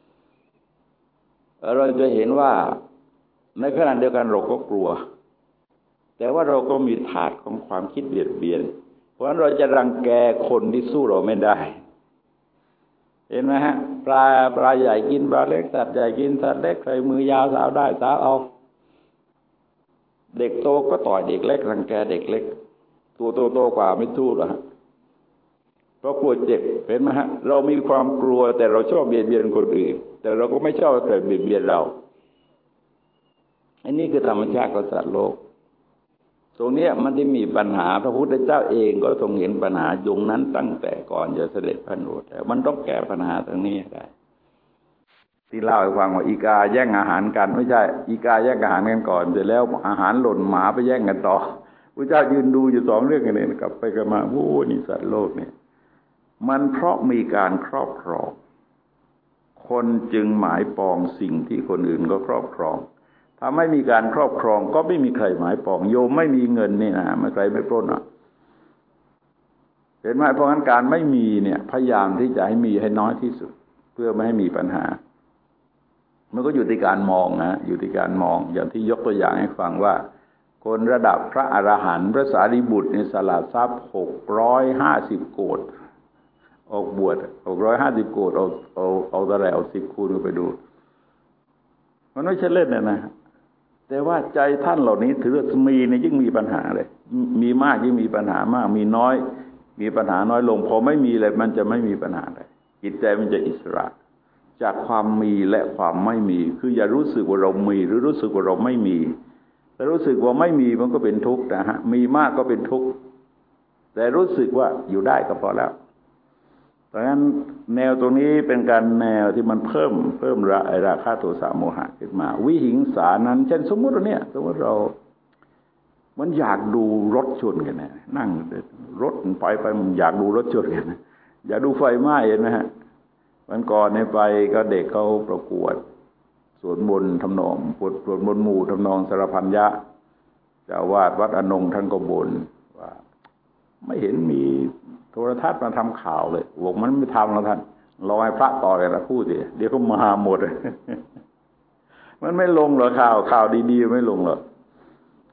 เราจะเห็นว่าในขณะเดียวกันเราก็กลัวแต่ว่าเราก็มีธาตุของความคิดเบียดเบียนเพราะฉะนั้นเราจะรังแกคนที่สู้เราไม่ได้เห็นไหมฮะปลาใหญ่กินปลาเล็กสัตว์ใหญ่กินสัตว์เล็กใครมือยาวสาวได้สาวเอาเด็กโตก็ต่อยเด็กเล็กรังแกเด็กเล็กตัวโตกว่าไม่สู้หรอกเพราะกลัวเจ็บเห็นไหมฮะเรามีความกลัวแต่เราชอบเบียดเบียนคนอื่นแต่เราก็ไม่ชอบให้ใครเบียดเบียนเราอันนี้คือธรรมชาติของสัตว์โลกตรงนี้มันได้มีปัญหาพระพุทธเจ้าเองก็ทรงเห็นปัญหาตรงนั้นตั้งแต่ก่อนจะเสด็จพระโนดแล้วมันต้องแก้ปัญหาตรงนี้ได้ที่เล่าให้ฟังว่าอีกาแย่งอาหารกันไม่ใช่อีกาแย่งอาหารกันก่อนเสร็จแล้วอาหารหล่นหมาไปแย่งกันต่อพระเจ้ายืนดูอยู่2 เรื่องกันเองกลับไปกลับมาโอ้นี่สัตว์โลกเนี่ยมันเพราะมีการครอบครองคนจึงหมายปองสิ่งที่คนอื่นก็ครอบครองถ้าไม่มีการครอบครองก็ไม่มีใครหมายปองโยมไม่มีเงินนี่นะไม่ใครไม่ปล้นอ่ะเห็นไหมเพราะงั้นการไม่มีเนี่ยพยายามที่จะให้มีให้น้อยที่สุดเพื่อไม่ให้มีปัญหามันก็อยู่ที่การมองนะอยู่ที่การมองอย่างที่ยกตัวอย่างให้ฟังว่าคนระดับพระอรหันต์พระสารีบุตรในสละทรัพย์650 โกฏออกบวช650 โกฏเอาเท่าไหร่เอา10 คูณไปดูมันไม่ใช่เล่นนะแต่ว่าใจท่านเหล่านี้ถือว่ามีเนี่ยยิ่งมีปัญหาเลยมีมากยิ่งมีปัญหามากมีน้อยมีปัญหาน้อยลงพอไม่มีเลยมันจะไม่มีปัญหาเลยจิตใจมันจะอิสระจากความมีและความไม่มีคืออย่ารู้สึกว่าเรามีหรือรู้สึกว่าเราไม่มีแต่รู้สึกว่าไม่มีมันก็เป็นทุกข์นะฮะมีมากก็เป็นทุกข์แต่รู้สึกว่าอยู่ได้ก็พอแล้วเพราะฉะนั้นแนวตรงนี้เป็นการแนวที่มันเพิ่มราคะโทสะโมหะขึ้นมาวิหิงสานั้นเช่นสมมติเรามันอยากดูรถชนกันนะนั่งรถไปมันอยากดูรถชนกันนะอยากดูไฟไหม้เห็นไหมฮะวันก่อนไปก็เด็กเขาประกวดสวดมนต์ทำนองสวดมนต์หมู่ทำนองสารพันยะเจ้าวาดวัดอนงท่านก็บ่นว่าไม่เห็นมีโทรทัศน์มาทำข่าวเลยบอกมันไม่ทำแล้วท่านรอให้พระต่อกันละพูดสิเดี๋ยวก็มาหมด มันไม่ลงหรอกข่าวดีๆไม่ลงหรอก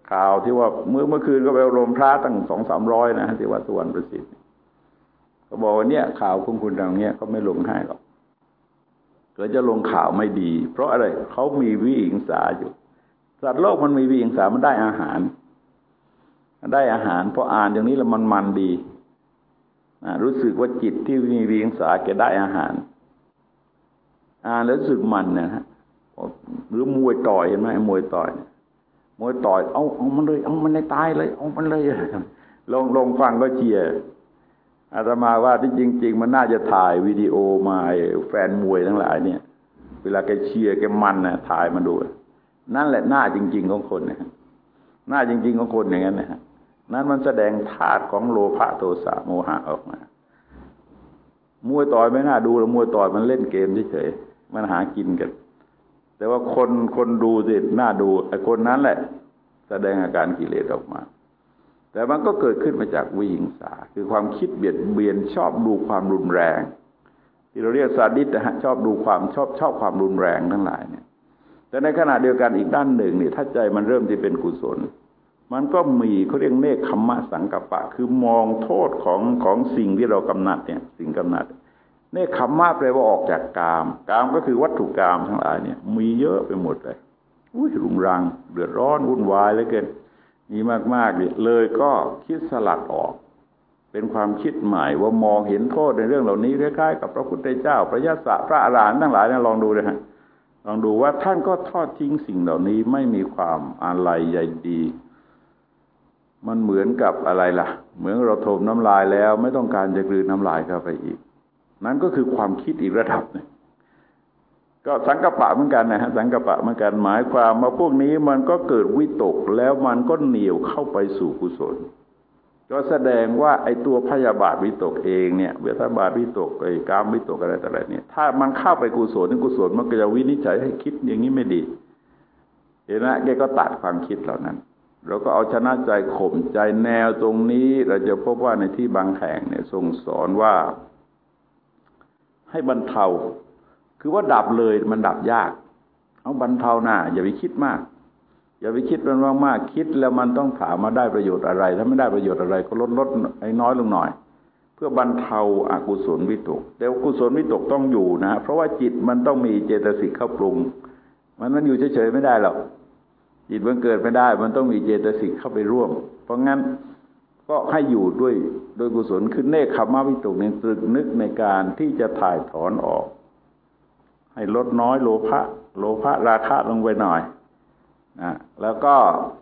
ข่าวที่ว่าเมื่อคืนก็ไปอบรมพระตั้ง200-300นะที่วัดสุวรรณประสิทธิ์เขาบอกว่าเนี่ยข่าวของคุณทางเนี้ยเขาไม่ลงให้หรอกเขาจะลงข่าวไม่ดีเพราะอะไรเขามีวิหิงสาอยู่สัตว์โลกมันมีวิหิงสามันได้อาหารพออ่านอย่างนี้แล้วมันดีรู้สึกว่าจิตที่มีวิหิงสาแกได้อาหารอ่านแล้วรู้สึกมันนะฮะหรือมวยต่อยเห็นไหมมวยต่อยเอามันเลยเอามันให้ตายเลยเอามันเลยลงฟังก็เชียร์อาตมาว่าที่จริงๆมันน่าจะถ่ายวิดีโอมาแฟนมวยทั้งหลายเนี่ยเวลาแกเชียร์แกมันนะถ่ายมาดูนั่นแหละหน้าจริงๆของคนนะหน้าจริงๆของคนอย่างนั้นนะฮะนั้นมันแสดงธาตุของโลภะโทสะโมหะออกมามวยต่อยไม่น่าดูแล้วมวยต่อยมันเล่นเกมเฉยๆมันหากินกันแต่ว่าคนดูสิน่าดูไอ้คนนั้นแหละแสดงอาการกิเลสออกมาแต่มันก็เกิดขึ้นมาจากวิหิงสาคือความคิดเบียดเบียนชอบดูความรุนแรงที่เราเรียกซาดิสนะฮะชอบดูความชอบความรุนแรงทั้งหลายเนี่ยแต่ในขณะเดียวกันอีกด้านหนึ่งนี่ถ้าใจมันเริ่มที่เป็นกุศลมันก็มีเขาเรียกเนคขมมะสังกัปปะคือมองโทษของสิ่งที่เรากำหนัดเนี่ยสิ่งกำหนัดเนคขมมะแปลว่าออกจากกามก็คือวัตถุกามทั้งหลายเนี่ยมีเยอะไปหมดเลยรุงรังเดือดร้อนวุ่นวายเหลือเกินมีมากๆเลยก็คิดสลัดออกเป็นความคิดใหม่ว่ามองเห็นโทษในเรื่องเหล่านี้คล้ายๆกับพระพุทธเจ้าพระยศพระอรหันต์ทั้งหลายเนี่ยลองดูเลยฮะลองดูว่าท่านก็ทอดทิ้งสิ่งเหล่านี้ไม่มีความอาลัยใยดีมันเหมือนกับอะไรล่ะเหมือนเราถมน้ำลายแล้วไม่ต้องการจะกลืนน้ำลายเข้าไปอีกนั่นก็คือความคิดอีกระดับหนึ่งก็สังกัปปะเหมือนกันนะฮะสังกัปปะเหมือนกันหมายความว่าพวกนี้มันก็เกิดวิตกแล้วมันก็เหนี่ยวเข้าไปสู่กุศลก็แสดงว่าไอ้ตัวพยาบาทวิตกเองเนี่ยเวทบาทวิตกไอ้กามวิตกอะไรต่ออะไรเนี่ยถ้ามันเข้าไปกุศลมันก็จะวินิจฉัยให้คิดอย่างนี้ไม่ดีเห็นไหมแกก็ตัดความคิดเหล่านั้นเราก็เอาชนะใจข่มใจแนวตรงนี้เราจะพบว่าในที่บางแห่งเนี่ยทรงสอนว่าให้บรรเทาคือว่าดับเลยมันดับยากเอาบรรเทาหน้าอย่าไปคิดมากอย่าไปคิดมันมากคิดแล้วมันต้องถามมาได้ประโยชน์อะไรถ้าไม่ได้ประโยชน์อะไรก็ลดไอ้น้อยลงหน่อยเพื่อบรรเทาอกุศลวิตกแต่กุศลวิตกต้องอยู่นะเพราะว่าจิตมันต้องมีเจตสิกเข้าปรุงมันอยู่เฉยๆไม่ได้หรอกจิตมันเกิดไม่ได้มันต้องมีเจตสิกเข้าไปร่วมเพราะงั้นก็ให้อยู่ด้วยโดยกุศลคือเนคขมวิตกเนี่ยตรึกนึกในการที่จะถ่ายถอนออกให้ลดน้อยโลภะราคะลงไปหน่อยนะแล้วก็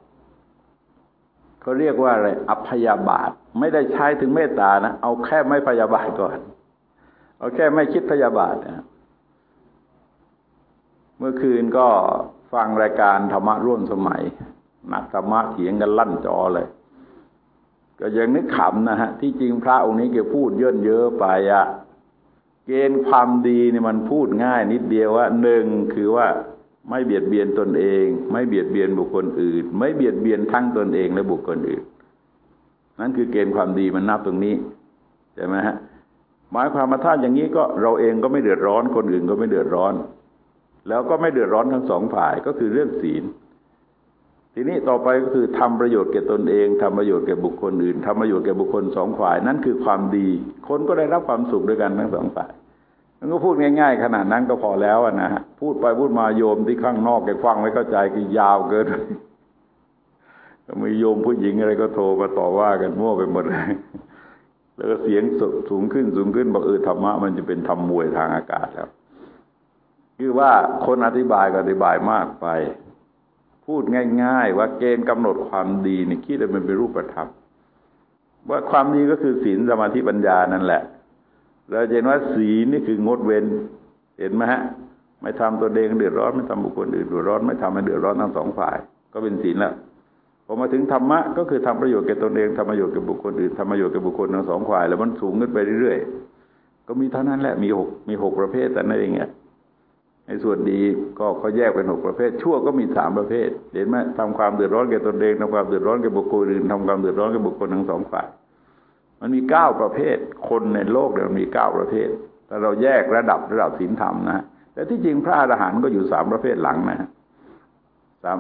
เขาเรียกว่าอะไรอพยาบาทไม่ได้ใช้ถึงเมตตานะเอาแค่ไม่พยาบาทก่อนเอาแค่ไม่คิดพยาบาทนะเมื่อคืนก็ฟังรายการธรรมะร่วมสมัยนักธรรมะเถียงกันลั่นจอเลยก็ยังนึกขำนะฮะที่จริงพระองค์นี้แกพูดเยินเยอะไปอะเกณฑ์ความดีนี่มันพูดง่ายนิดเดียวว่าหนึ่งคือว่าไม่เบียดเบียนตนเองไม่เบียดเบียนบุคคลอื่นไม่เบียดเบียนทั้งตนเองและบุคคลอื่นนั่นคือเกณฑ์ความดีมันนับตรงนี้ใช่ไหมฮะหมายความว่าถ้าอย่างนี้ก็เราเองก็ไม่เดือดร้อนคนอื่นก็ไม่เดือดร้อนแล้วก็ไม่เดือดร้อนทั้งสองฝ่ายก็คือเรื่องศีลทีนี้ต่อไปก็คือทำประโยชน์แก่ตนเองทำประโยชน์แก่บุคคลอื่นทำประโยชน์แก่บุคคลสองฝ่ายนั่นคือความดีคนก็ได้รับความสุขด้วยกันทั้งสองฝ่ายมันก็พูดง่ายๆขนาดนั้นก็พอแล้วนะฮะพูดไปพูดมาโยมที่ข้างนอกแกฟังไม่เข้าใจคือยาวเกินก็มีโยมผู้หญิงอะไรก็โทรมาต่อว่ากันมั่วไปหมดเลยแล้วก็เสียงสูงขึ้นบอกธรรมะมันจะเป็นธรรมมวยทางอากาศแล้วคือว่าคนอธิบายก็อธิบายมากไปพูดง่ายๆว่าเกณฑ์กำหนดความดีนี่คิดให้มันเป็นรูปธรรมว่าความดีก็คือศีลสมาธิปัญญานั่นแหละเราเห็นว่าศีลนี่คืองดเว้นเห็นไหมฮะไม่ทำตัวเองเดือดร้อนไม่ทำบุคคลอื่นเดือดร้อนไม่ทำให้เดือดร้อนทั้งสองฝ่ายก็เป็นศีลแล้วพอมาถึงธรรมะก็คือทำประโยชน์แก่ตนเองทำประโยชน์แก่บุคคลอื่นทำประโยชน์แก่บุคคลทั้งสองฝ่ายแล้วมันสูงขึ้นไปเรื่อยๆก็มีเท่านั้นแหละมีหกประเภทแต่นั่นเองไงในส่วนดีก็เขาแยกเป็น6ประเภทชั่วก็มี3ประเภทเห็นไหมทำความเดือดร้อนแก่ตนเองทำความเดือดร้อนแก่บุคคลอื่นทำความเดือดร้อนแก่บุคคลทั้งสองฝ่ายมันมี9ประเภทคนในโลกเนี่ยมี9ประเภทแต่เราแยกระดับศีลธรรมนะแต่ที่จริงพระอรหันต์ก็อยู่3ประเภทหลังนะ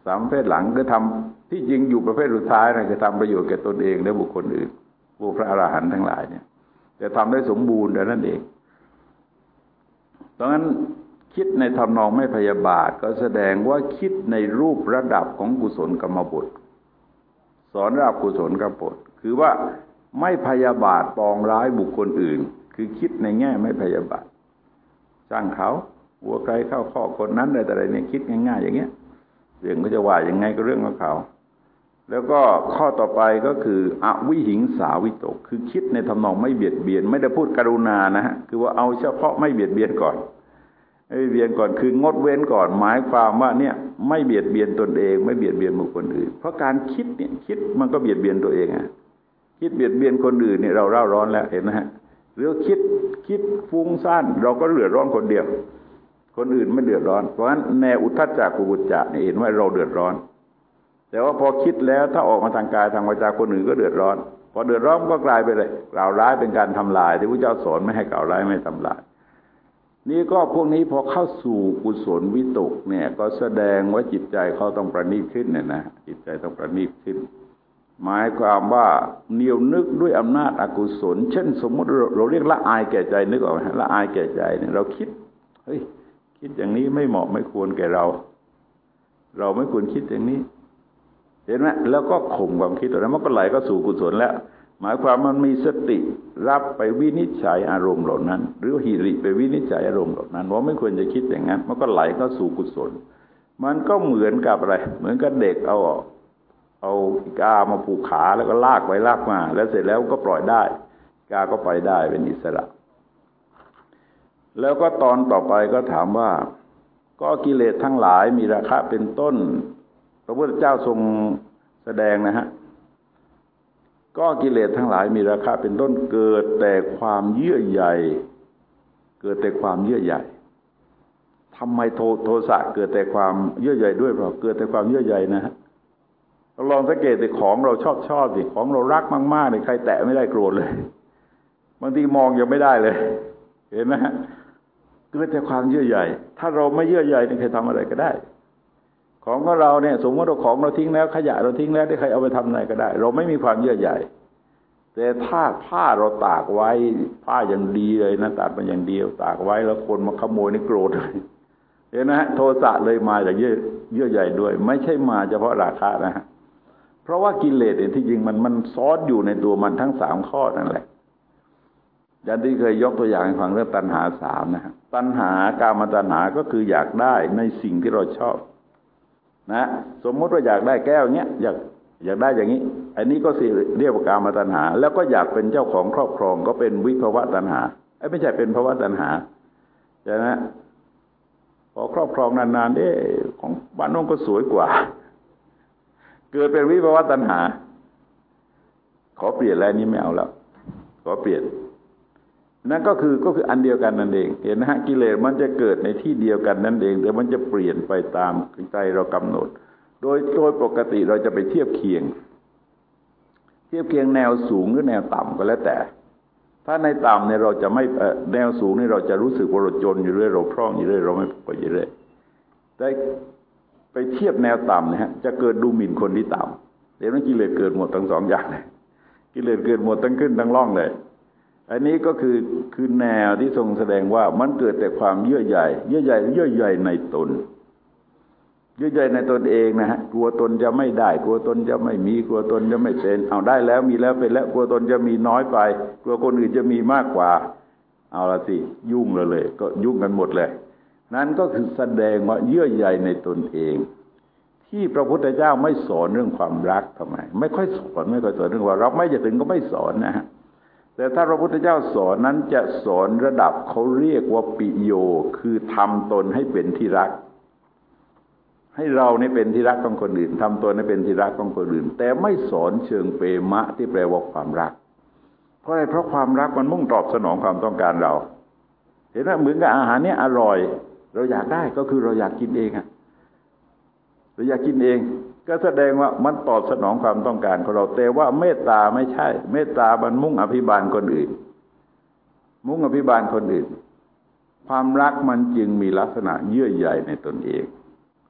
3ประเภทหลังก็ทำที่จริงอยู่ประเภทสุดท้ายนะคือทำประโยชน์แก่ตนเองและบุคคลอื่นพวกพระอรหันต์ทั้งหลายเนี่ยแต่ทำได้สมบูรณ์แต่นั่นเองดังนั้นคิดในทำนองไม่พยาบาทก็แสดงว่าคิดในรูประดับของกุศลกรรมบทสอนระดับกุศลกรรมบทคือว่าไม่พยาบาทปองร้ายบุคคลอื่นคือคิดในแง่ไม่พยาบาทสร้างเขาวัวใครเข้าข้อคนนั้นอะไรแต่ไรเนี่ยคิดง่ายๆอย่างเงี้ยเรื่องก็จะว่ายังไงก็เรื่องของเขาแล้วก็ข้อต่อไปก็คืออวิหิงสาวิตกคือคิดในทำนองไม่เบียดเบียนไม่ได้พูดกรุณานะฮะคือว่าเอาเฉพาะไม่เบียดเบียนก่อนไม่เบียดก่อนคืองดเว้นก่อนหมายความว่าเนี่ยไม่เบียดเบียนตนเองไม่เบียดเบียนบุคคลอื่นเพราะการคิดเนี่ยคิดมันก็เบียดเบียนตัวเองอ่ะคิดเบียดเบียนคนอื่นเนี่ยเราเร่าร้อนแล้วเห็นไหมฮะหรือคิดฟุ้งซ่านเราก็เดือดร้อนคนเดียวคนอื่นไม่เดือดร้อนเพราะฉะนั้นแนวอุทธัจจะกุกุจจะเนี่ยเห็นว่าเราเดือดร้อนแต่ว่าพอคิดแล้วถ้าออกมาทางกายทางวาจาคนอื่นก็เดือดร้อนพอเดือดร้อนก็กลายไปเลยกล่าวร้ายเป็นการทำลายที่พระเจ้าสอนไม่ให้กล่าวร้ายไม่ทำลายนี่ก็พวกนี้พอเข้าสู่กุศลวิตกเนี่ยก็แสดงว่าจิตใจเขาต้องประณีตขึ้นเนี่ยนะจิตใจต้องประณีตขึ้นหมายความว่าเหนียวนึกด้วยอำนาจอกุศลเช่นสมมติเราเรียกละอายแก่ใจนึกออกไหมละอายแก่ใจเนี่ยเราคิดเฮ้ยคิดอย่างนี้ไม่เหมาะไม่ควรแก่เราไม่ควรคิดอย่างนี้เห็นไหมแล้วก็ข่มความคิดตัวนั้นมันก็ไหลก็สู่กุศลแล้วหมายความมันมีสติรับไปวินิจฉัยอารมณ์เหล่านั้นหรือหิริไปวินิจฉัยอารมณ์เหล่านั้นว่าไม่ควรจะคิดอย่างนั้นมันก็ไหลเข้าสู่กุศลมันก็เหมือนกับอะไรเหมือนกับเด็กเอากามาผูกขาแล้วก็ลากไปลากมาแล้วเสร็จแล้วก็ปล่อยได้กาก็ไปได้เป็นอิสระแล้วก็ตอนต่อไปก็ถามว่าก็กิเลสทั้งหลายมีราคะเป็นต้นพระพุทธเจ้าทรงแสดงนะฮะก็กิเลสทั้งหลายมีราคะเป็นต้นเกิดแต่ความเยื่อใยเกิดแต่ความเยื่อใยทำไมโทสะเกิดแต่ความเยื่อใยด้วยเพราะเกิดแต่ความเยื่อใยนะฮะลองสังเกตแต่ของเราชอบสิของเรารักมากๆเนี่ยใครแตะไม่ได้โกรธเลยบางทีมองยังไม่ได้เลยเห็นไหมฮะเกิดแต่ความเยื่อใยถ้าเราไม่เยื่อใยเนี่ยใครทำอะไรก็ได้ของเราเนี่ยสมมติว่าของเราทิ้งแล้วขยะเราทิ้งแล้วที่ใครเอาไปทำอะไรก็ได้เราไม่มีความเยื่อใยแต่ถ้าผ้าเราตากไว้ผ้าอย่างดีเลยนะตากมันอย่างเดียวตากไว้แล้วคนมาขโมยนี่โกรธเลยเห็นไหมฮะโทสะเลยมาจากเยื่อใยด้วยไม่ใช่มาเฉพาะราคะนะฮะเพราะว่ากิเลสเนี่ยที่จริงมันซ้อนอยู่ในตัวมันทั้ง3ข้อนั่นแหละอย่างที่เคยยกตัวอย่างให้ฟังเรื่องตัณหา3นะฮะตัณหากามตัณหาก็คืออยากได้ในสิ่งที่เราชอบนะสมมติว่าอยากได้แก้วเงี้ยอยากได้อย่างนี้อันนี้ก็เรียกว่ากามตัณหาแล้วก็อยากเป็นเจ้าของครอบครองก็เป็นวิภวตัณหาไม่ใช่เป็นภวตัณหาใช่ไหมพอครอบครองนานๆของบ้านน้องก็สวยกว่าเกิดเป็นวิภวตัณหาขอเปลี่ยนแล้วนี้ไม่เอาแล้วขอเปลี่ยนนั่นก็คืออันเดียวกันนั่นเองเห็นนะฮะกิเลสมันจะเกิดในที่เดียวกันนั่นเองแต่มันจะเปลี่ยนไปตามใจเรากำหนดโดยปกติเราจะไปเทียบเคียงแนวสูงหรือแนวต่ำก็แล้วแต่ถ้าในต่ำเนี่ยเราจะไม่แนวสูงนี่เราจะรู้สึกว่าเราจนอยู่เรื่อยเราพร่องอยู่เรื่อยเราไม่พออยู่เรื่อยแต่ไปเทียบแนวต่ำนะฮะจะเกิดดูหมิ่นคนที่ต่ำเดี๋ยวนั้นกิเลสเกิดหมดทั้ง2อย่างเลยกิเลสเกิดหมดทั้งขึ้นทั้งล่องเลยอันนี้ก็คือแนวที่ทรงแสดงว่ามันเกิดแต่ความเยื่อใยในตนเยื่อใยในตนเองนะฮะกลัวตนจะไม่ได้กลัวตนจะไม่มีกลัวตนจะไม่เป็นเอาได้แล้วมีแล้วเป็นแล้วกลัวตนจะมีน้อยไปกลัวคนอื่นจะมีมากกว่าเอาละสิยุ่งเลยก็ยุ่งกันหมดเลยนั่นก็คือแสดงว่าเยื่อใยในตนเองที่พระพุทธเจ้าไม่สอนเรื่องความรักทำไมไม่ค่อยสอนเรื่องว่าเราไม่จะถึงก็ไม่สอนนะฮะแต่ถ้าพระพุทธเจ้าสอนนั้นจะสอนระดับเขาเรียกว่าปิโยคือทำตนให้เป็นที่รักให้เราเนี่ยเป็นที่รักของคนอื่นทำตนให้เป็นที่รักของคนอื่นแต่ไม่สอนเชิงเปมะที่แปลว่าความรักเพราะอะไรเพราะความรักมันมุ่งตอบสนองความต้องการเราเห็นไหมเหมือนกับอาหารเนี่ยอร่อยเราอยากได้ก็คือเราอยากกินเองอะเราอยากกินเองก็แสดงว่ามันตอบสนองความต้องการของเราแต่ว่าเมตตาไม่ใช่เมตตามันมุ่งอภิบาลคนอื่นมุ่งอภิบาลคนอื่นความรักมันจึงมีลักษณะเยื่อใยในตนเอง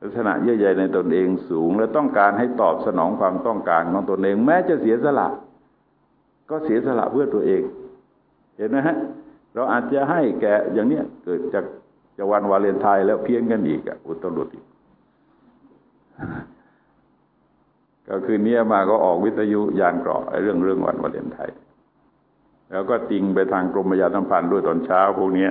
ลักษณะเยื่อใยในตนเองสูงและต้องการให้ตอบสนองความต้องการของตนเองแม้จะเสียสละก็เสียสละเพื่อตัวเองเห็นไหมฮะเราอาจจะให้แก่อย่างเนี้ยเกิดจากวันวาเลนไทน์แล้วเพี้ยนกันอีกอุตรุดอีกก็คืนนี้มาก็ออกวิทยุยานเกราะเรื่องวันวาเลนไทน์แล้วก็ติงไปทางกรมประชาสัมพันธ์ด้วยตอนเช้าพวกนี้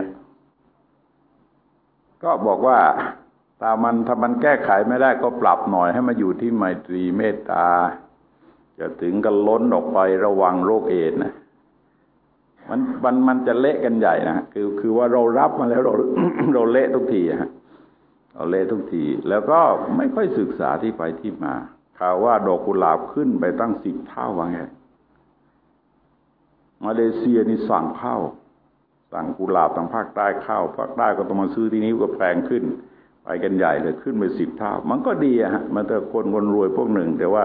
ก็บอกว่าถ้ามันแก้ไขไม่ได้ก็ปรับหน่อยให้มาอยู่ที่ไมตรีเมตตาจะถึงกันล้นออกไประวังโรคเอดส์นะมันจะเละกันใหญ่นะคือว่าเรารับมาแล้วเราเละทุกทีฮะเราเละทุกทีแล้วก็ไม่ค่อยศึกษาที่ไปที่มาข่าวว่าดอกกุหลาบขึ้นไปตั้ง10 เท่าว่าไงมาเลเซียนี่สั่งกุหลาบทางภาคใต้เข้าภาคใต้ก็ต้องมาซื้อที่นี้ก็แพงขึ้นไปกันใหญ่เลยขึ้นไป10 เท่ามันก็ดีฮะมันแต่คนรวยพวกหนึ่งแต่ว่า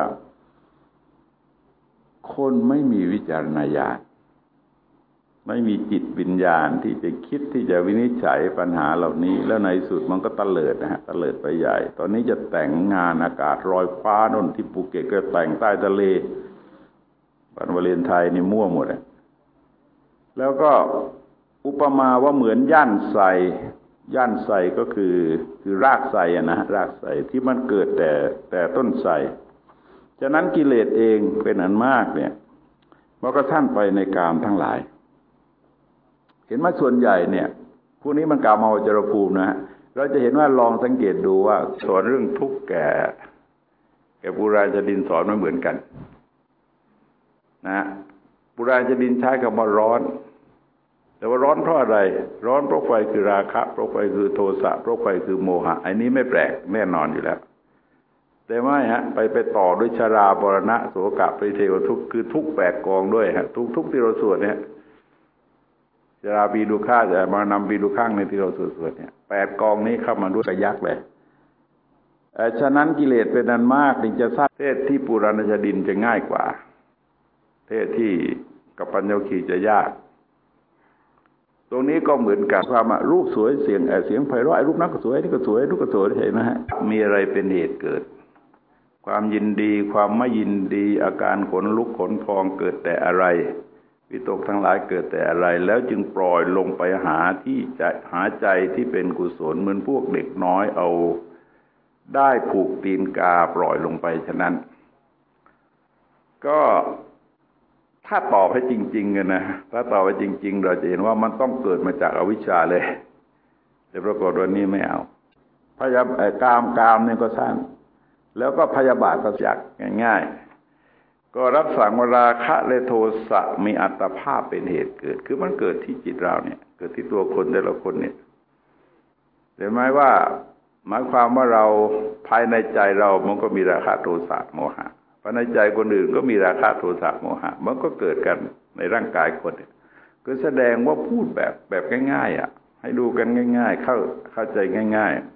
คนไม่มีวิจารณญาณไม่มีจิตวิญญาณที่จะคิดที่จะวินิจฉัยปัญหาเหล่านี้แล้วในสุดมันก็ตะเลิดนะฮะตะเลิดไปใหญ่ตอนนี้จะแต่งงานอากาศลอยฟ้าโน่นที่ภูเก็ตก็แต่งใต้ทะเลวันวาเลนไทน์นี่มั่วหมดเลยแล้วก็อุปมาว่าเหมือนย่านไทรก็คือรากไทรนะรากไทรที่มันเกิดแต่ต้นไทรฉะนั้นกิเลสเองเป็นอันมากเนี่ยมันก็ท่านไปในกามทั้งหลายเห็นไหมส่วนใหญ่เนี่ยพวกนี้มันกามาวจรภูมินะฮะเราจะเห็นว่าลองสังเกตดูว่าสอนเรื่องทุกข์แก่ปุราชดินสอนไม่เหมือนกันนะปุราชดินใช้คำว่าร้อนแต่ว่าร้อนเพราะอะไรร้อนเพราะไฟคือราคะเพราะไฟคือโทสะเพราะไฟคือโมหะอันนี้ไม่แปลกแน่นอนอยู่แล้วแต่ไม่ฮะไปต่อด้วยชราปรณะโสกะปริเทวทุกข์คือทุกข์8 กองด้วยฮะทุกที่เราสวดเนี่ยชราปีดุข้าจะมานำปีดุข้างในที่เราสวดเนี่ย8 กองนี้เข้ามาด้วยกระยักเลยฉะนั้นกิเลสเป็นอันมากจึงจะสร้างเทศที่ปุราชดินจะง่ายกว่าเทศที่กัปปัญโยคีจะยากตรงนี้ก็เหมือนกับความรูปสวยเสียงไพเราะรูปนั้นก็สวยนี่ก็สวยรูปก็สวยเห็นไหมฮะมีอะไรเป็นเหตุเกิดความยินดีความไม่ยินดีอาการขนลุกขนพองเกิดแต่อะไรวิตกทั้งหลายเกิดแต่อะไรแล้วจึงปล่อยลงไปหาใจที่เป็นกุศลเหมือนพวกเด็กน้อยเอาได้ผูกตีนกาปล่อยลงไปฉะนั้นก็ถ้าตอบให้จริงๆกันนะถ้าตอบให้จริงๆเราจะเห็นว่ามันต้องเกิดมาจากอวิชชาเลยแต่ปรากฏว่านี่ไม่เอาพยากามเนี่ยก็สร้างแล้วก็พยาบาทก็ยักง่ายๆก็รับสั่งว่าราคะและโทสะมีอัตภาพเป็นเหตุเกิดคือมันเกิดที่จิตเราเนี่ยเกิดที่ตัวคนแต่ละคนเนี่ยเห็นไหมว่าหมายความว่าเราภายในใจเรามันก็มีราคะโทสะโมหะภายในใจคนอื่นก็มีราคะโทสะโมหะมันก็เกิดกันในร่างกายคนเนี่ยก็แสดงว่าพูดแบบง่ายๆให้ดูกันง่ายๆเข้าใจง่ายๆ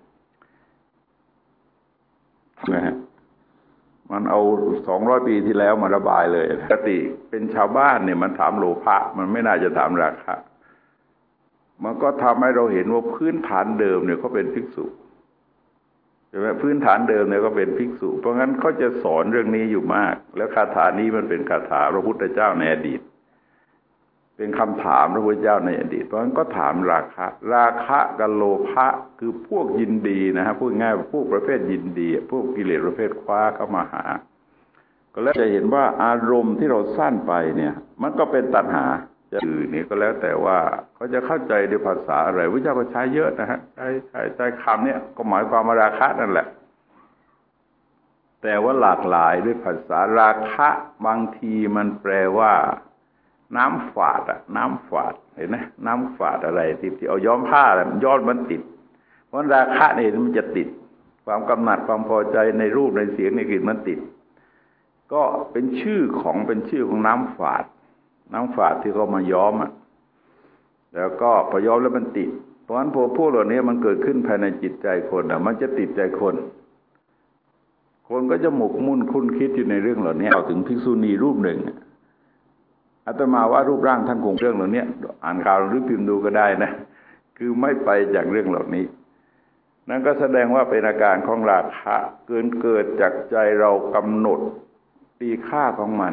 นะฮะมันเอา200 ปีที่แล้วมาระบายเลยปกติเป็นชาวบ้านเนี่ยมันถามโลภะมันไม่น่าจะถามราคะมันก็ทำให้เราเห็นว่าพื้นฐานเดิมเนี่ยเขาเป็นภิกษุใช่ไหมพื้นฐานเดิมเนี่ยก็เป็นภิกษุเพราะงั้นเขาจะสอนเรื่องนี้อยู่มากแล้วคาถานี้มันเป็นคาถาพระพุทธเจ้าในอดีตเป็นคำถามพระพุทธเจ้าในอดีตเพราะงั้นก็ถามราคะกับโลภะคือพวกยินดีนะฮะพูดง่ายพวกประเภทยินดีพวกกิเลสประเภทคว้าเข้ามาหาก็แล้วจะเห็นว่าอารมณ์ที่เราสั้นไปเนี่ยมันก็เป็นตัณหาจะอื่นนี่ก็แล้วแต่ว่าเขาจะเข้าใจด้วยภาษาอะไรพระเจ้าก็ใช้เยอะนะฮะใช้คำเนี่ยก็หมายความว่าราคะนั่นแหละแต่ว่าหลากหลายด้วยภาษาราคะบางทีมันแปลว่าน้ำฝาดน้ำฝาดเห็นไหมน้ำฝาดอะไรที่เอาย้อมผ้าย้อมมันติดเพราะราคะเนี่ยมันจะติดความกำหนัดความพอใจในรูปในเสียงในกลิ่นมันติดก็เป็นชื่อของน้ำฝาดที่เขามาย้อมแล้วก็พอย้อมแล้วมันติดเพราะฉะนั้นพวกเหล่านี้มันเกิดขึ้นภายในจิตใจคนมันจะติดใจคนก็จะหมกมุ่นคุ้นคิดอยู่ในเรื่องเหล่านี้เอาถึงภิกษุณีรูปหนึ่งอาตมาว่ารูปร่างท่านคงเรื่องเหล่านี้อ่านข่าวหรือพิมพ์ดูก็ได้นะคือไม่ไปจากเรื่องเหล่านี้นั่นก็แสดงว่าเป็นอาการของราคะเกิดจากใจเรากำหนดตีค่าของมัน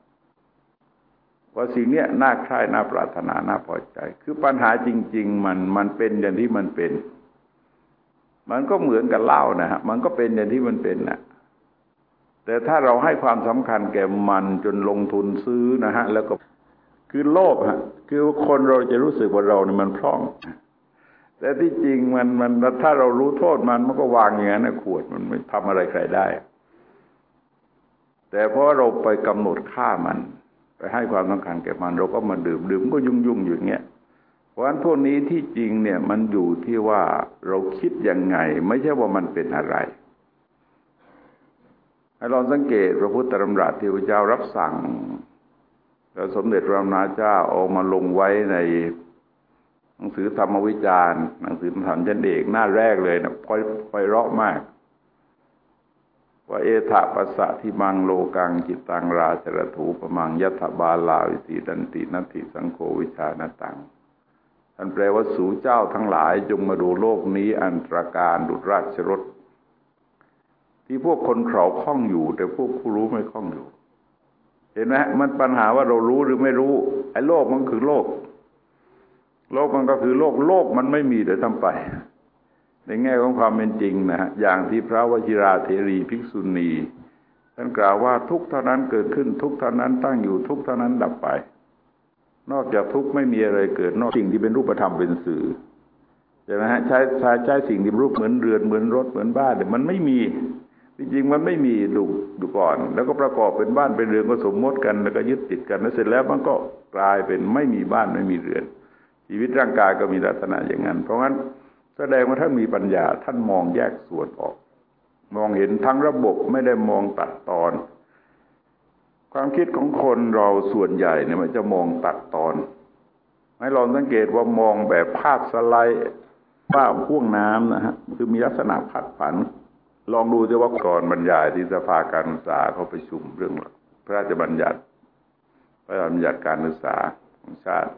ว่าสิ่งนี้น่าใคร่น่าปรารถนาน่าพอใจคือปัญหาจริงๆมันเป็นอย่างที่มันเป็นมันก็เหมือนกับเหล้านะฮะมันก็เป็นอย่างที่มันเป็นนะแต่ถ้าเราให้ความสำคัญแก่มันจนลงทุนซื้อนะฮะแล้วก็คือโลภฮะคือคนเราจะรู้สึกว่าเราเนี่ยมันพร่องแต่ที่จริงมันถ้าเรารู้โทษมันก็วางอย่างนั้นนะขวดมันไม่ทำอะไรใครได้แต่เพราะเราไปกำหนดค่ามันไปให้ความสำคัญแก่มันเราก็มาดื่มก็ยุ่งอยู่อย่างเงี้ยเพราะฉะนั้นพวกนี้ที่จริงเนี่ยมันอยู่ที่ว่าเราคิดยังไงไม่ใช่ว่ามันเป็นอะไรให้ลองสังเกตพระพุทธธรรมราชที่พระเจ้ารับสั่งแล้วสมเด็จพระมหาเจ้าเอามาลงไว้ในหนังสือธรรมวิจารณ์หนังสือธรรมชั้นเอกหน้าแรกเลยนะไพเราะมากว่าเอถะปัสสะทิมังโลกังจิตตังราชรถูปมังยัตถบาลาวิสีดันตินัตถิสังโฆวิชานตังท่านแปลว่าสู่เจ้าทั้งหลายจงมาดูโลกนี้อันตรการดุจราชรถที่พวกคนเขาคล่องอยู่แต่พวกผู้รู้ไม่คล่องอยู่เห็นไหมมันปัญหาว่าเรารู้หรือไม่รู้ไอ้โลกมันคือโลกมันก็คือโลกมันไม่มีเดี๋ยวทำไปในแง่ของความเป็นจริงนะฮะอย่างที่พระวชิราเถรีภิกษุณีท่านกล่าวว่าทุกข์เท่านั้นเกิดขึ้นทุกข์เท่านั้นตั้งอยู่ทุกข์เท่านั้นดับไปนอกจากทุกข์ไม่มีอะไรเกิดนอกสิ่งที่เป็นรูปธรรมเป็นสื่อใช่ไหมฮะใช้สิ่งที่รูปเหมือนเรือนเหมือนรถเหมือนบ้านเนี่ยมันไม่มีจริงๆมันไม่มีดูก่อนแล้วก็ประกอบเป็นบ้านเป็นเรือนก็สมมติกันแล้วก็ยึดติดกันแล้วเสร็จแล้วมันก็กลายเป็นไม่มีบ้านไม่มีเรือนชีวิตร่างกายก็มีลักษณะอย่างนั้นเพราะงั้นแสดงว่าท่านมีปัญญาท่านมองแยกส่วนออกมองเห็นทั้งระบบไม่ได้มองตัดตอนความคิดของคนเราส่วนใหญ่เนี่ยมันจะมองตัดตอนให้ลองสังเกตว่ามองแบบภาพสไลด์ภาพพ่วงน้ำนะฮะคือมีลักษณะผัดผันลองดูสิว่าก่อนบรรยายที่สภาการศึกษาเขาประชุมเรื่องพระราชบัญญัติการศึกษาของชาติ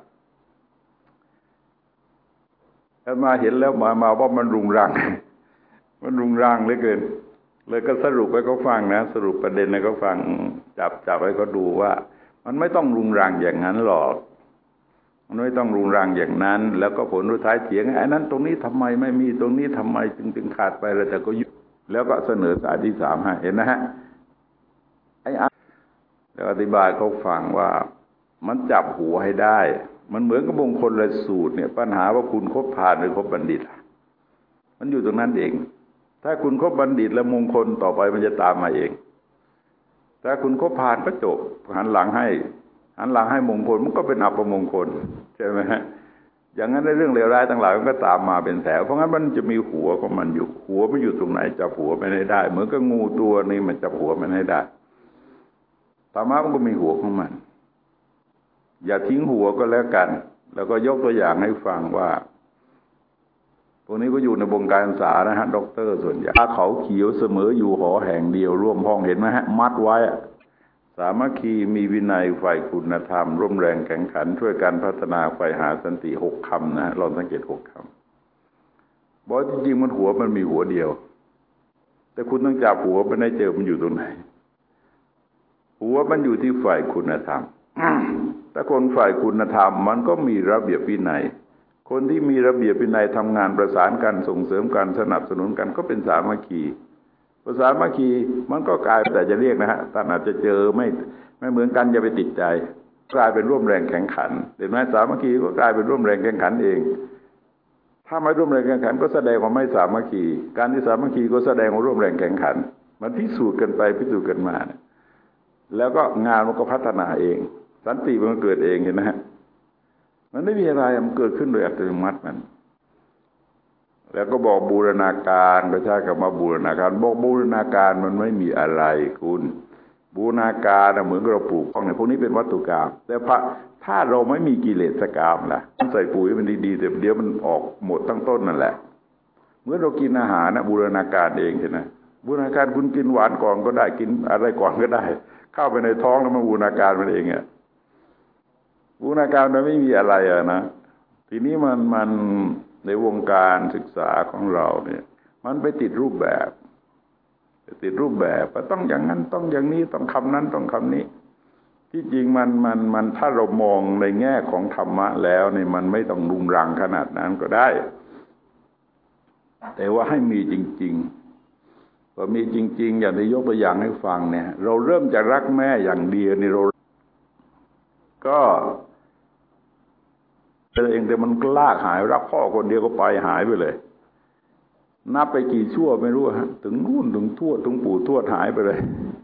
แล้วมาเห็นแล้วมาว่ามันรุงรังเหลือเกินเลยก็สรุปให้เขาฟังนะสรุปประเด็นให้เขาฟังจับให้เขาดูว่ามันไม่ต้องรุงรังอย่างนั้นหรอกมันไม่ต้องรุงรังอย่างนั้นแล้วก็ผลสุดท้ายเถียงไอ้นั้นตรงนี้ทำไมไม่มีตรงนี้ทำไมจึงขาดไปแล้วแต่ก็ยุบแล้วก็เสนอสายที่3ให้เห็นนะฮะแล้วอธิบายเขาฟังว่ามันจับหัวให้ได้มันเหมือนกับมงคลละสูตรเนี่ยปัญหาว่าคุณคบพาลหรือคบบัณฑิตมันอยู่ตรงนั้นเองถ้าคุณคบบัณฑิตแล้วมงคลต่อไปมันจะตามมาเองถ้าคุณคบพาลก็จบหันหลังให้มงคลมันก็เป็นอัปมงคลใช่ไหมฮะอย่างนั้นในเรื่องเลวร้ายทั้งหลายมันก็ตามมาเป็นแถวเพราะงั้นมันจะมีหัวของมันอยู่หัวมันอยู่ตรงไหนจับหัวมันให้ได้เหมือนกับงูตัวนี้มันจับหัวมันให้ได้ธรรมะมันก็มีหัวของมันอย่าทิ้งหัวก็แล้วกันแล้วก็ยกตัวอย่างให้ฟังว่าพวกนี้ก็อยู่ในวงการศึกษานะฮะด็อกเตอร์ส่วนใหญ่เขาเขียวเสมออยู่หอแห่งเดียวร่วมห้องเห็นไหมฮะมัดไว้สามัคคีมีวินัยฝ่ายคุณธรรมร่วมแรงแข่งขันช่วยกันพัฒนาฝ่ายหาสันติ6 คำนะลองสังเกต6 คำบอกจริงๆมันหัวมันมีหัวเดียวแต่คุณต้องจับหัวมันให้เจอมันอยู่ตรงไหนหัวมันอยู่ที่ฝ่ายคุณธรรมถ้าคนฝ่ายคุณธรรมมันก็มีระเบียบวินัยคนที่มีระเบียบวินัยทำงานประสานกันส่งเสริมกันสนับสนุนกันก็เป็นสามัคคีสามัคคีมันก็กลายแต่จะเรียกนะฮะท่านอาจจะเจอไม่เหมือนกันอย่าไปติดใจกลายเป็นร่วมแรงแข่งขันเห็นไหมสามัคคีก็กลายเป็นร่วมแรงแข่งขันเองถ้าไม่ร่วมแรงแข่งขันก็แสดงว่าไม่สามัคคีการที่สามัคคีก็แสดงว่าร่วมแรงแข่งขันมันพิสูจน์กันไปพิสูจน์กันมาแล้วก็งานมันก็พัฒนาเองสันติมันเกิดเองเห็นไหมฮะมันไม่มีอะไรมันเกิดขึ้นโดยอัตโนมัติมันแล้วก็บอกบูรณาการก็ใช้คำว่าบูรณาการบอกบูรณาการมันไม่มีอะไรคุณบูรณาการเหมือนเราปลูกของเนี่ยพวกนี้เป็นวัตถุกรรมแต่ถ้าเราไม่มีกิเลสกรรมล่ะใส่ปุ๋ยมันดีๆแต่เดี๋ยวมันออกหมดตั้งต้นนั่นแหละเมื่อเรากินอาหารนะบูรณาการเองใช่ไหมบูรณาการคุณกินหวานก่อนก็ได้กินอะไรก่อนก็ได้เข้าไปในท้องแล้วมันบูรณาการมันเองอ่ะบูรณาการมันไม่มีอะไรอ่ะนะทีนี้มันในวงการศึกษาของเราเนี่ยมันไปติดรูปแบบว่าต้องอย่างนั้นต้องอย่างนี้ต้องคำนั้นต้องคำนี้ที่จริงมันถ้าเรามองในแง่ของธรรมะแล้วเนี่ยมันไม่ต้องรุงรังขนาดนั้นก็ได้แต่ว่าให้มีจริงๆพอมีจริงๆอย่างที่ยกตัวอย่างให้ฟังเนี่ยเราเริ่มจะรักแม่อย่างเดียวนี่เราก็เองแต่มันก็ลากหายรักพ่อคนเดียวก็ไปหายไปเลยนับไปกี่ชั่วไม่รู้ฮะถึงนู่นถึงทวดถึงปู่ทวดหายไปเลย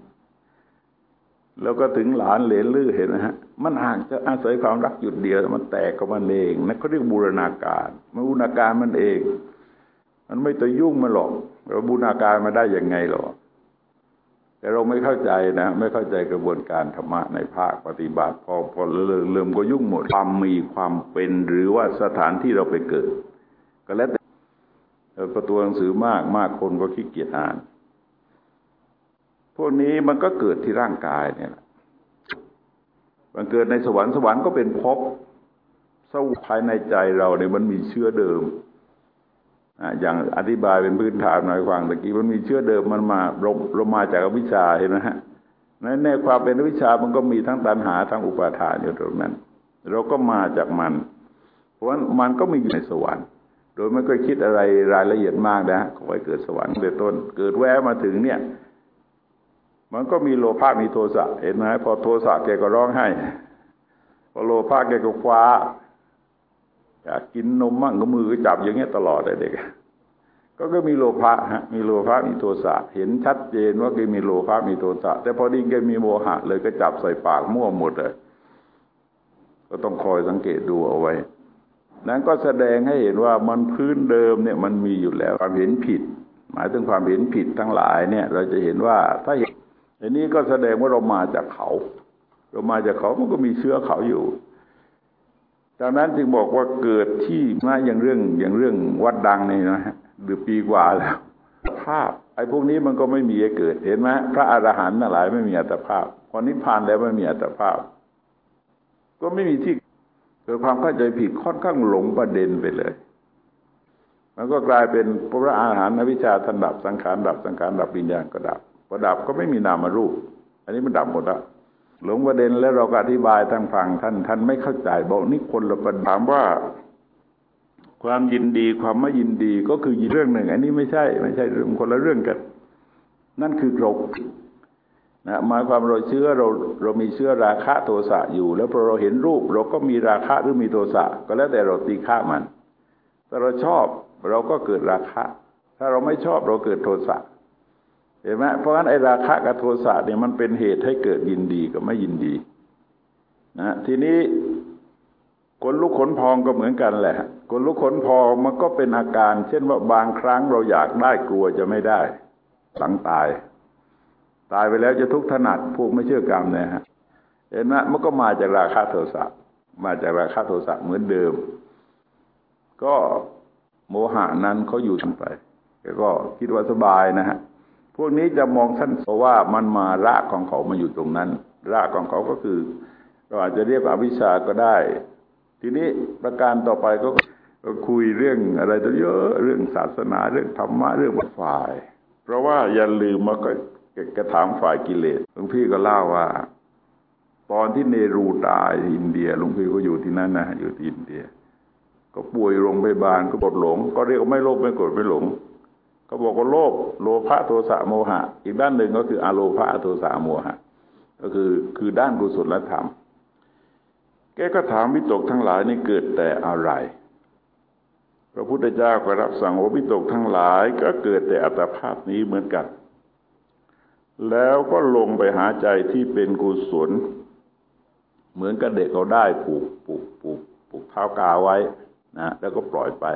แล้วก็ถึงหลานเหลนลื้อเห็นนะฮะมันหากจะอาศัยความรักหยุดเดียวมันแตกกับมันเองนั่นเขาเรียกบูรณาการบูรณาการมันเองมันไม่ต้องยุ่งมันหรอกเราบูรณาการมาได้ยังไงหรอแต่เราไม่เข้าใจนะไม่เข้าใจกระบวนการธรรมะในภาคปฏิบัติพอเริ่มก็ยุ่งหมดความมีความเป็นหรือว่าสถานที่เราไปเกิดก็แล้วแต่ประตัวหนังสือมากคนก็ขี้เกียจอ่านพวกนี้มันก็เกิดที่ร่างกายเนี่ยมันเกิดในสวรรค์ก็เป็นภพภายในใจเราเนี่ยมันมีเชื้อเดิมอย่างอธิบายเป็นพื้นฐานหน่อยฟังตะกี้มันมีเชื้อเดิมมันมาเรามาจากอวิชชาเห็นไหมฮะในความเป็นอวิชชามันก็มีทั้งตัณหาทั้งอุปาทานอยู่ตรงนั้นเราก็มาจากมันเพราะฉะนั้นมันก็มีอยู่ในสวรรค์โดยไม่เคยคิดอะไรรายละเอียดมากนะขอให้เกิดสวรรค์เป็นต้นเกิดแวะมาถึงเนี่ยมันก็มีโลภะมีโทสะเห็นไหมพอโทสะแกก็ร้องไห้พอโลภะแกก็คว้าอยากกินนมมั่งก็มือก็จับอย่างเงี้ยตลอดเลยเด็กก็มีโลภะฮะมีโลภะมีโทสะเห็นชัดเจนว่าแกมีโลภะมีโทสะแต่พอดีแกมีโมหะเลยก็จับใส่ปากมั่วหมดเลยก็ต้องคอยสังเกตดูเอาไว้นั้นก็แสดงให้เห็นว่ามันพื้นเดิมเนี่ยมันมีอยู่แล้วความเห็นผิดหมายถึงความเห็นผิดทั้งหลายเนี่ยเราจะเห็นว่าถ้าเห็นอันนี้ก็แสดงว่าเรามาจากเขามันก็มีเชื้อเขาอยู่ดังนั้นจึงบอกว่าเกิดที่นะอย่างเรื่องวัดดังนี่นะฮะหรือปีกว่าแล้วภาพไอ้พวกนี้มันก็ไม่มีเกิดเห็นไหมพระอรหันต์ทั้งหลายไม่มีอัตภาพพอนิพพานแล้วไม่มีอัตภาพก็ไม่มีที่เกิดความเข้าใจผิดค่อนข้างหลงประเด็นไปเลยมันก็กลายเป็นพระอรหันต์อวิชชาท่านดับสังขารดับวิญญาณก็ดับพอดับก็ไม่มีนามรูปอันนี้มันดับหมดแล้วหลงประเด็นแล้วเราก็อธิบายทางฝั่งท่านไม่เข้าใจบอกนี่คนละประเด็นถามว่าความยินดีความไม่ยินดีก็คือเรื่องหนึ่งอันนี้ไม่ใช่เรื่องคนละเรื่องกันนั่นคือเรานะหมายความเรามีเชื้อราคะโทสะอยู่แล้วพอเราเห็นรูปเราก็มีราคะหรือมีโทสะก็แล้วแต่เราตีค่ามันถ้าเราชอบเราก็เกิดราคะถ้าเราไม่ชอบเราเกิดโทสะเห็นไหมเพราะฉะนั้นไอ้ราคะกับโทสะเนี่ยมันเป็นเหตุให้เกิดยินดีกับไม่ยินดีนะทีนี้ขนลุกขนพองก็เหมือนกันแหละขนลุกขนพองมันก็เป็นอาการเช่นว่าบางครั้งเราอยากได้กลัวจะไม่ได้หลังตายไปแล้วจะทุกข์ถนัดพวกไม่เชื่อกรรมเนี่ยฮะเห็นไหมมันก็มาจากราคะโทสะเหมือนเดิมก็โมหะนั้นเขาอยู่ทั้งไปก็คิดว่าสบายนะฮะพวกนี้จะมองสั้นเพราะว่ามันมารากของเขามาอยู่ตรงนั้นรากของเขาก็คือเราอาจจะเรียกอวิชชาก็ได้ทีนี้ประการต่อไปก็คุยเรื่องอะไรตัวเยอะเรื่องศาสนาเรื่องธรรมะเรื่องฝ่ายเพราะว่าอย่าลืมว่าก็กระถางฝ่ายกิเลสหลวงพี่ก็เล่าว่าตอนที่เนรูตายอินเดียหลวงพี่ก็อยู่ที่นั่นนะอยู่ที่อินเดียก็ป่วยโรงพยาบาลก็กดหลงก็เรียกว่าไม่โลภไม่โกรธไม่หลงเขาบอกว่าโลภะโทสะโมหะอีกด้านหนึ่งก็คืออโลภะโทสะโมหะก็คือด้านกุศลธรรมแกก็ถามวิตกทั้งหลายนี่เกิดแต่อะไรพระพุทธเจ้าก็รับสั่งว่าวิตกทั้งหลายก็เกิดแต่อัตภาพนี้เหมือนกันแล้วก็ลงไปหาใจที่เป็นกุศลเหมือนกับเด็กเขาได้ผูกเท้ากาไว้นะแล้วก็ปล่อยไป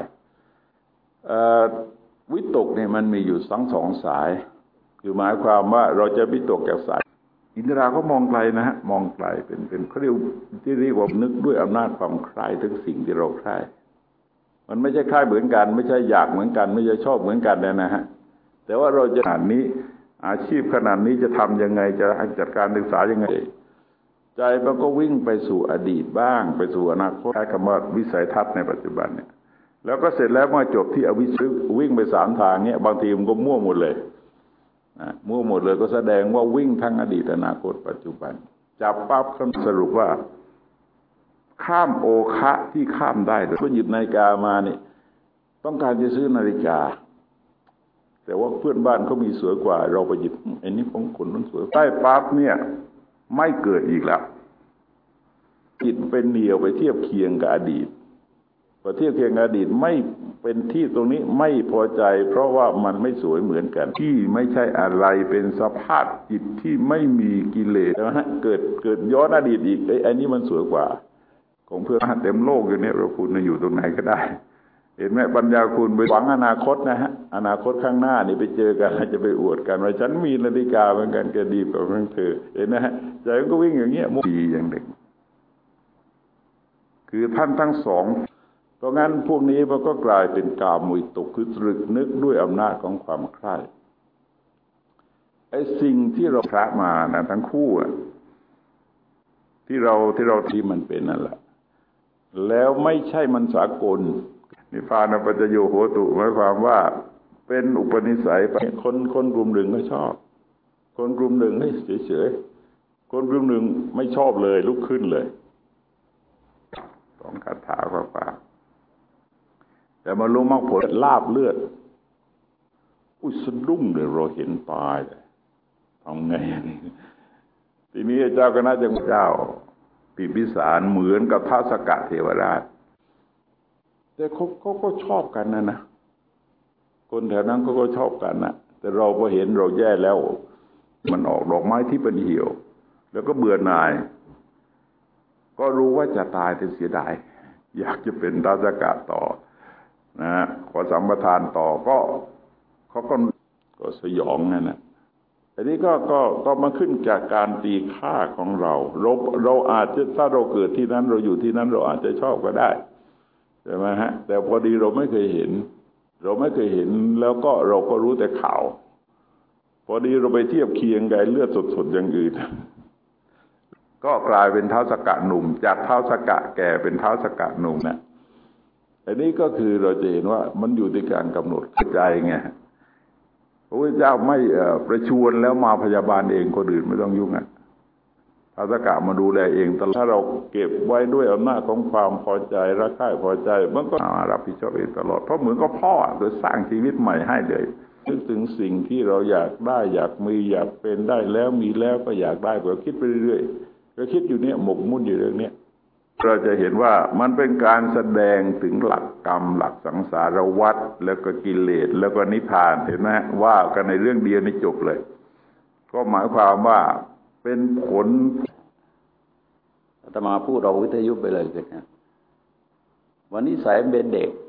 วิตกเนี่ยมันมีอยู่สองสายคือหมายความว่าเราจะวิตกจากสายอินทราเขามองไกลนะฮะมองไกลเป็นเขาเรียกว่านึกด้วยอำนาจความใคร่ถึงสิ่งที่เราใคร่มันไม่ใช่ใคร่เหมือนกันไม่ใช่อยากเหมือนกันไม่ใช่ชอบเหมือนกันนะฮะแต่ว่าเราจะขนาดนี้อาชีพขนาดนี้จะทำยังไงจะจัดการศึกษายังไงใจมันก็วิ่งไปสู่อดีตบ้างไปสู่อนาคตใช้คำว่าวิสัยทัศน์ในปัจจุบันเนี่ยแล้วก็เสร็จแล้วมาจบที่อวิชุวิ่งไป3 ทางเนี้ยบางทีมันก็มั่วหมดเลยมั่วหมดเลยก็แสดงว่าวิ่งทั้งอดีตอนาคตปัจจุบันจับปั๊บเขาสรุปว่าข้ามโอคะที่ข้ามได้โดยหยิบนาฬิกามานี่ต้องการจะซื้อนาฬิกาแต่ว่าเพื่อนบ้านเขามีสวยกว่าเราไปหยิบไอ้นี่ของคนนั้นสวยใต้ปั๊บเนี่ยไม่เกิดอีกแล้วจิตเป็นเดียวไปเทียบเคียงกับอดีตพอเทียบเคียงกับอดีตไม่เป็นที่ตรงนี้ไม่พอใจเพราะว่ามันไม่สวยเหมือนกันที่ไม่ใช่อะไรเป็นสภาพจิตที่ไม่มีกิเลสนะฮะเกิดย้อนอดีตอีกไอ้นี่มันสวยกว่าของเพื่อนเต็มโลกอยู่เนี่ยเราคุณอยู่ตรงไหนก็ได้เห็นไหมปัญญาคุณไปหวังอนาคตนะฮะอนาคตข้างหน้านี่ไปเจอกันจะไปอวดกันว่าฉันมีนาฬิกาเหมือนกันแกดีกว่าเธอเห็นไหมฮะใจมันก็วิ่งอย่างเงี้ยมุดีอย่างหนึ่งคือท่านทั้งสองเพราะงั้นพวกนี้มันก็กลายเป็นกามุยตกคือตรึกนึกด้วยอำนาจของความใคร่ไอ้สิ่งที่เราพระมานะทั้งคู่ที่เราที่มันเป็นนั่นแหละแล้วไม่ใช่มันสากลนิพพานปัจจโยโหตุหมายความว่าเป็นอุปนิสัยคนกลุ่มหนึ่งก็ชอบคนกลุ่มหนึ่งให้เฉยๆคนกลุ่มหนึ่งไม่ชอบเลยลุกขึ้นเลยต้องคาถาฟ้าแต่มารู้มรรคผลลาบเลือดอุ้ยสะดุ้งเลยเราเห็นตายเลยทำไงทีนี้เจ้าคณะจังหวัดเจ้าปิพิสารเหมือนกับท้าวสกัดเทวราชแต่เขาก็ชอบกันนะคนแถวนั้นเขาก็ชอบกันนะแต่เราพอเห็นเราแย่แล้วมันออกดอกไม้ที่เป็นเหี่ยวแล้วก็เบื่อหน่ายก็รู้ว่าจะตายแต่เสียดายอยากจะเป็นท้าวสกัดต่อนะขอสัมปทานต่อก็เขาก็สยองนั่นนะอันนี้ก็มาขึ้นจากการตีค่าของเราอาจจะถ้าเราเกิดที่นั้นเราอยู่ที่นั้นเราอาจจะชอบก็ได้ใช่ไหมฮะแต่พอดีเราไม่เคยเห็นแล้วก็เราก็รู้แต่ข่าวพอดีเราไปเทียบเคียงกับเลือดสดๆอย่างอื่นก็กลายเป็นท้าวสกัดหนุ่มจากท้าวสกัดแก่เป็นท้าวสกัดหนุ่มนะอันนี้ก็คือเราจะเห็นว่ามันอยู่ที่การกำหนดใจไงพระพุทธเจ้าไม่ประชวรแล้วมาพยาบาลเองคนอื่นไม่ต้องยุ่งท้าวสกัดมาดูแลเองแต่ถ้าเราเก็บไว้ด้วยอำนาจของความพอใจรักใคร่พอใจมันก็รับผิดชอบเองตลอดเพราะเหมือนกับพ่อโดยสร้างชีวิตใหม่ให้เลยนึกถึงสิ่งที่เราอยากได้อยากมีอยากเป็นได้แล้วมีแล้วก็อยากได้ก็คิดไปเรื่อยๆก็คิดอยู่เนี่ยหมกมุ่นอยู่เรื่องนี้เราจะเห็นว่ามันเป็นการแสดงถึงหลักกรรมหลักสังสารวัฏแล้วก็กิเลสแล้วก็นิพพานเห็นไหมว่ากันในเรื่องเดียวนี่จบเลยก็หมายความว่าเป็นผลอาตมาพูดเราวิทยุไปเลยสิครับวันนี้สายเป็นเด็ก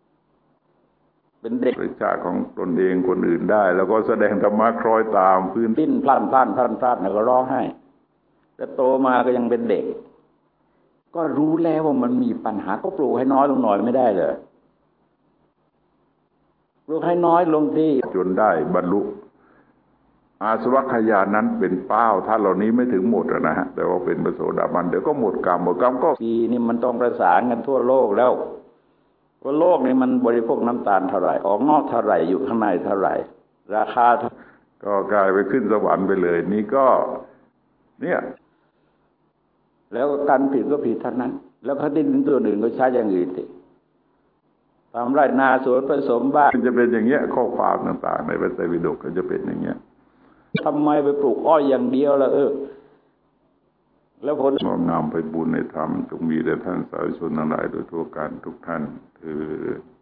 ประชาของตนเองคนอื่นได้แล้วก็แสดงธรรมะคล้อยตามพื้นดิ้นพล่านแล้วก็ร้องไห้แต่โตมาก็ยังเป็นเด็กก็รู้แล้วว่ามันมีปัญหาก็ปลูกให้น้อยลงหน่อยไม่ได้เลยปลูกให้น้อยลงที่จนได้บรรลุอาสวัคยานนั้นเป็นเป้าถ้าเหล่านี้ไม่ถึงหมดนะฮะแต่ว่าเป็นพระโสดาบันเดี๋ยวก็หมดกรรมก็ปีนี่มันต้องประสานกันทั่วโลกแล้วว่าโลกนี้มันบริโภคน้ำตาลเท่าไหร่ออกนอกเท่าไหร่อยู่ข้างในเท่าไหร่ราคาก็กลายไปขึ้นสวรรค์ไปเลยนี่ก็เนี่ยแล้วการผิดก็ผิดทั้งนั้นแล้วเขาดิ้นตัวอื่นก็ใช้อย่างอื่นสิทำไรนาสวนผสมบ้านจะเป็นอย่างเงี้ยข้อความต่างๆในพระไตรปิฎกก็จะเป็นอย่างเงี้ยทำไมไปปลูกอ้อยอย่างเดียวล่ะแล้วผลงามไปบุญในธรรมจงมีแด่ท่านสาธุชนทั้งหลายโดยทั่วกันทุกท่านคือ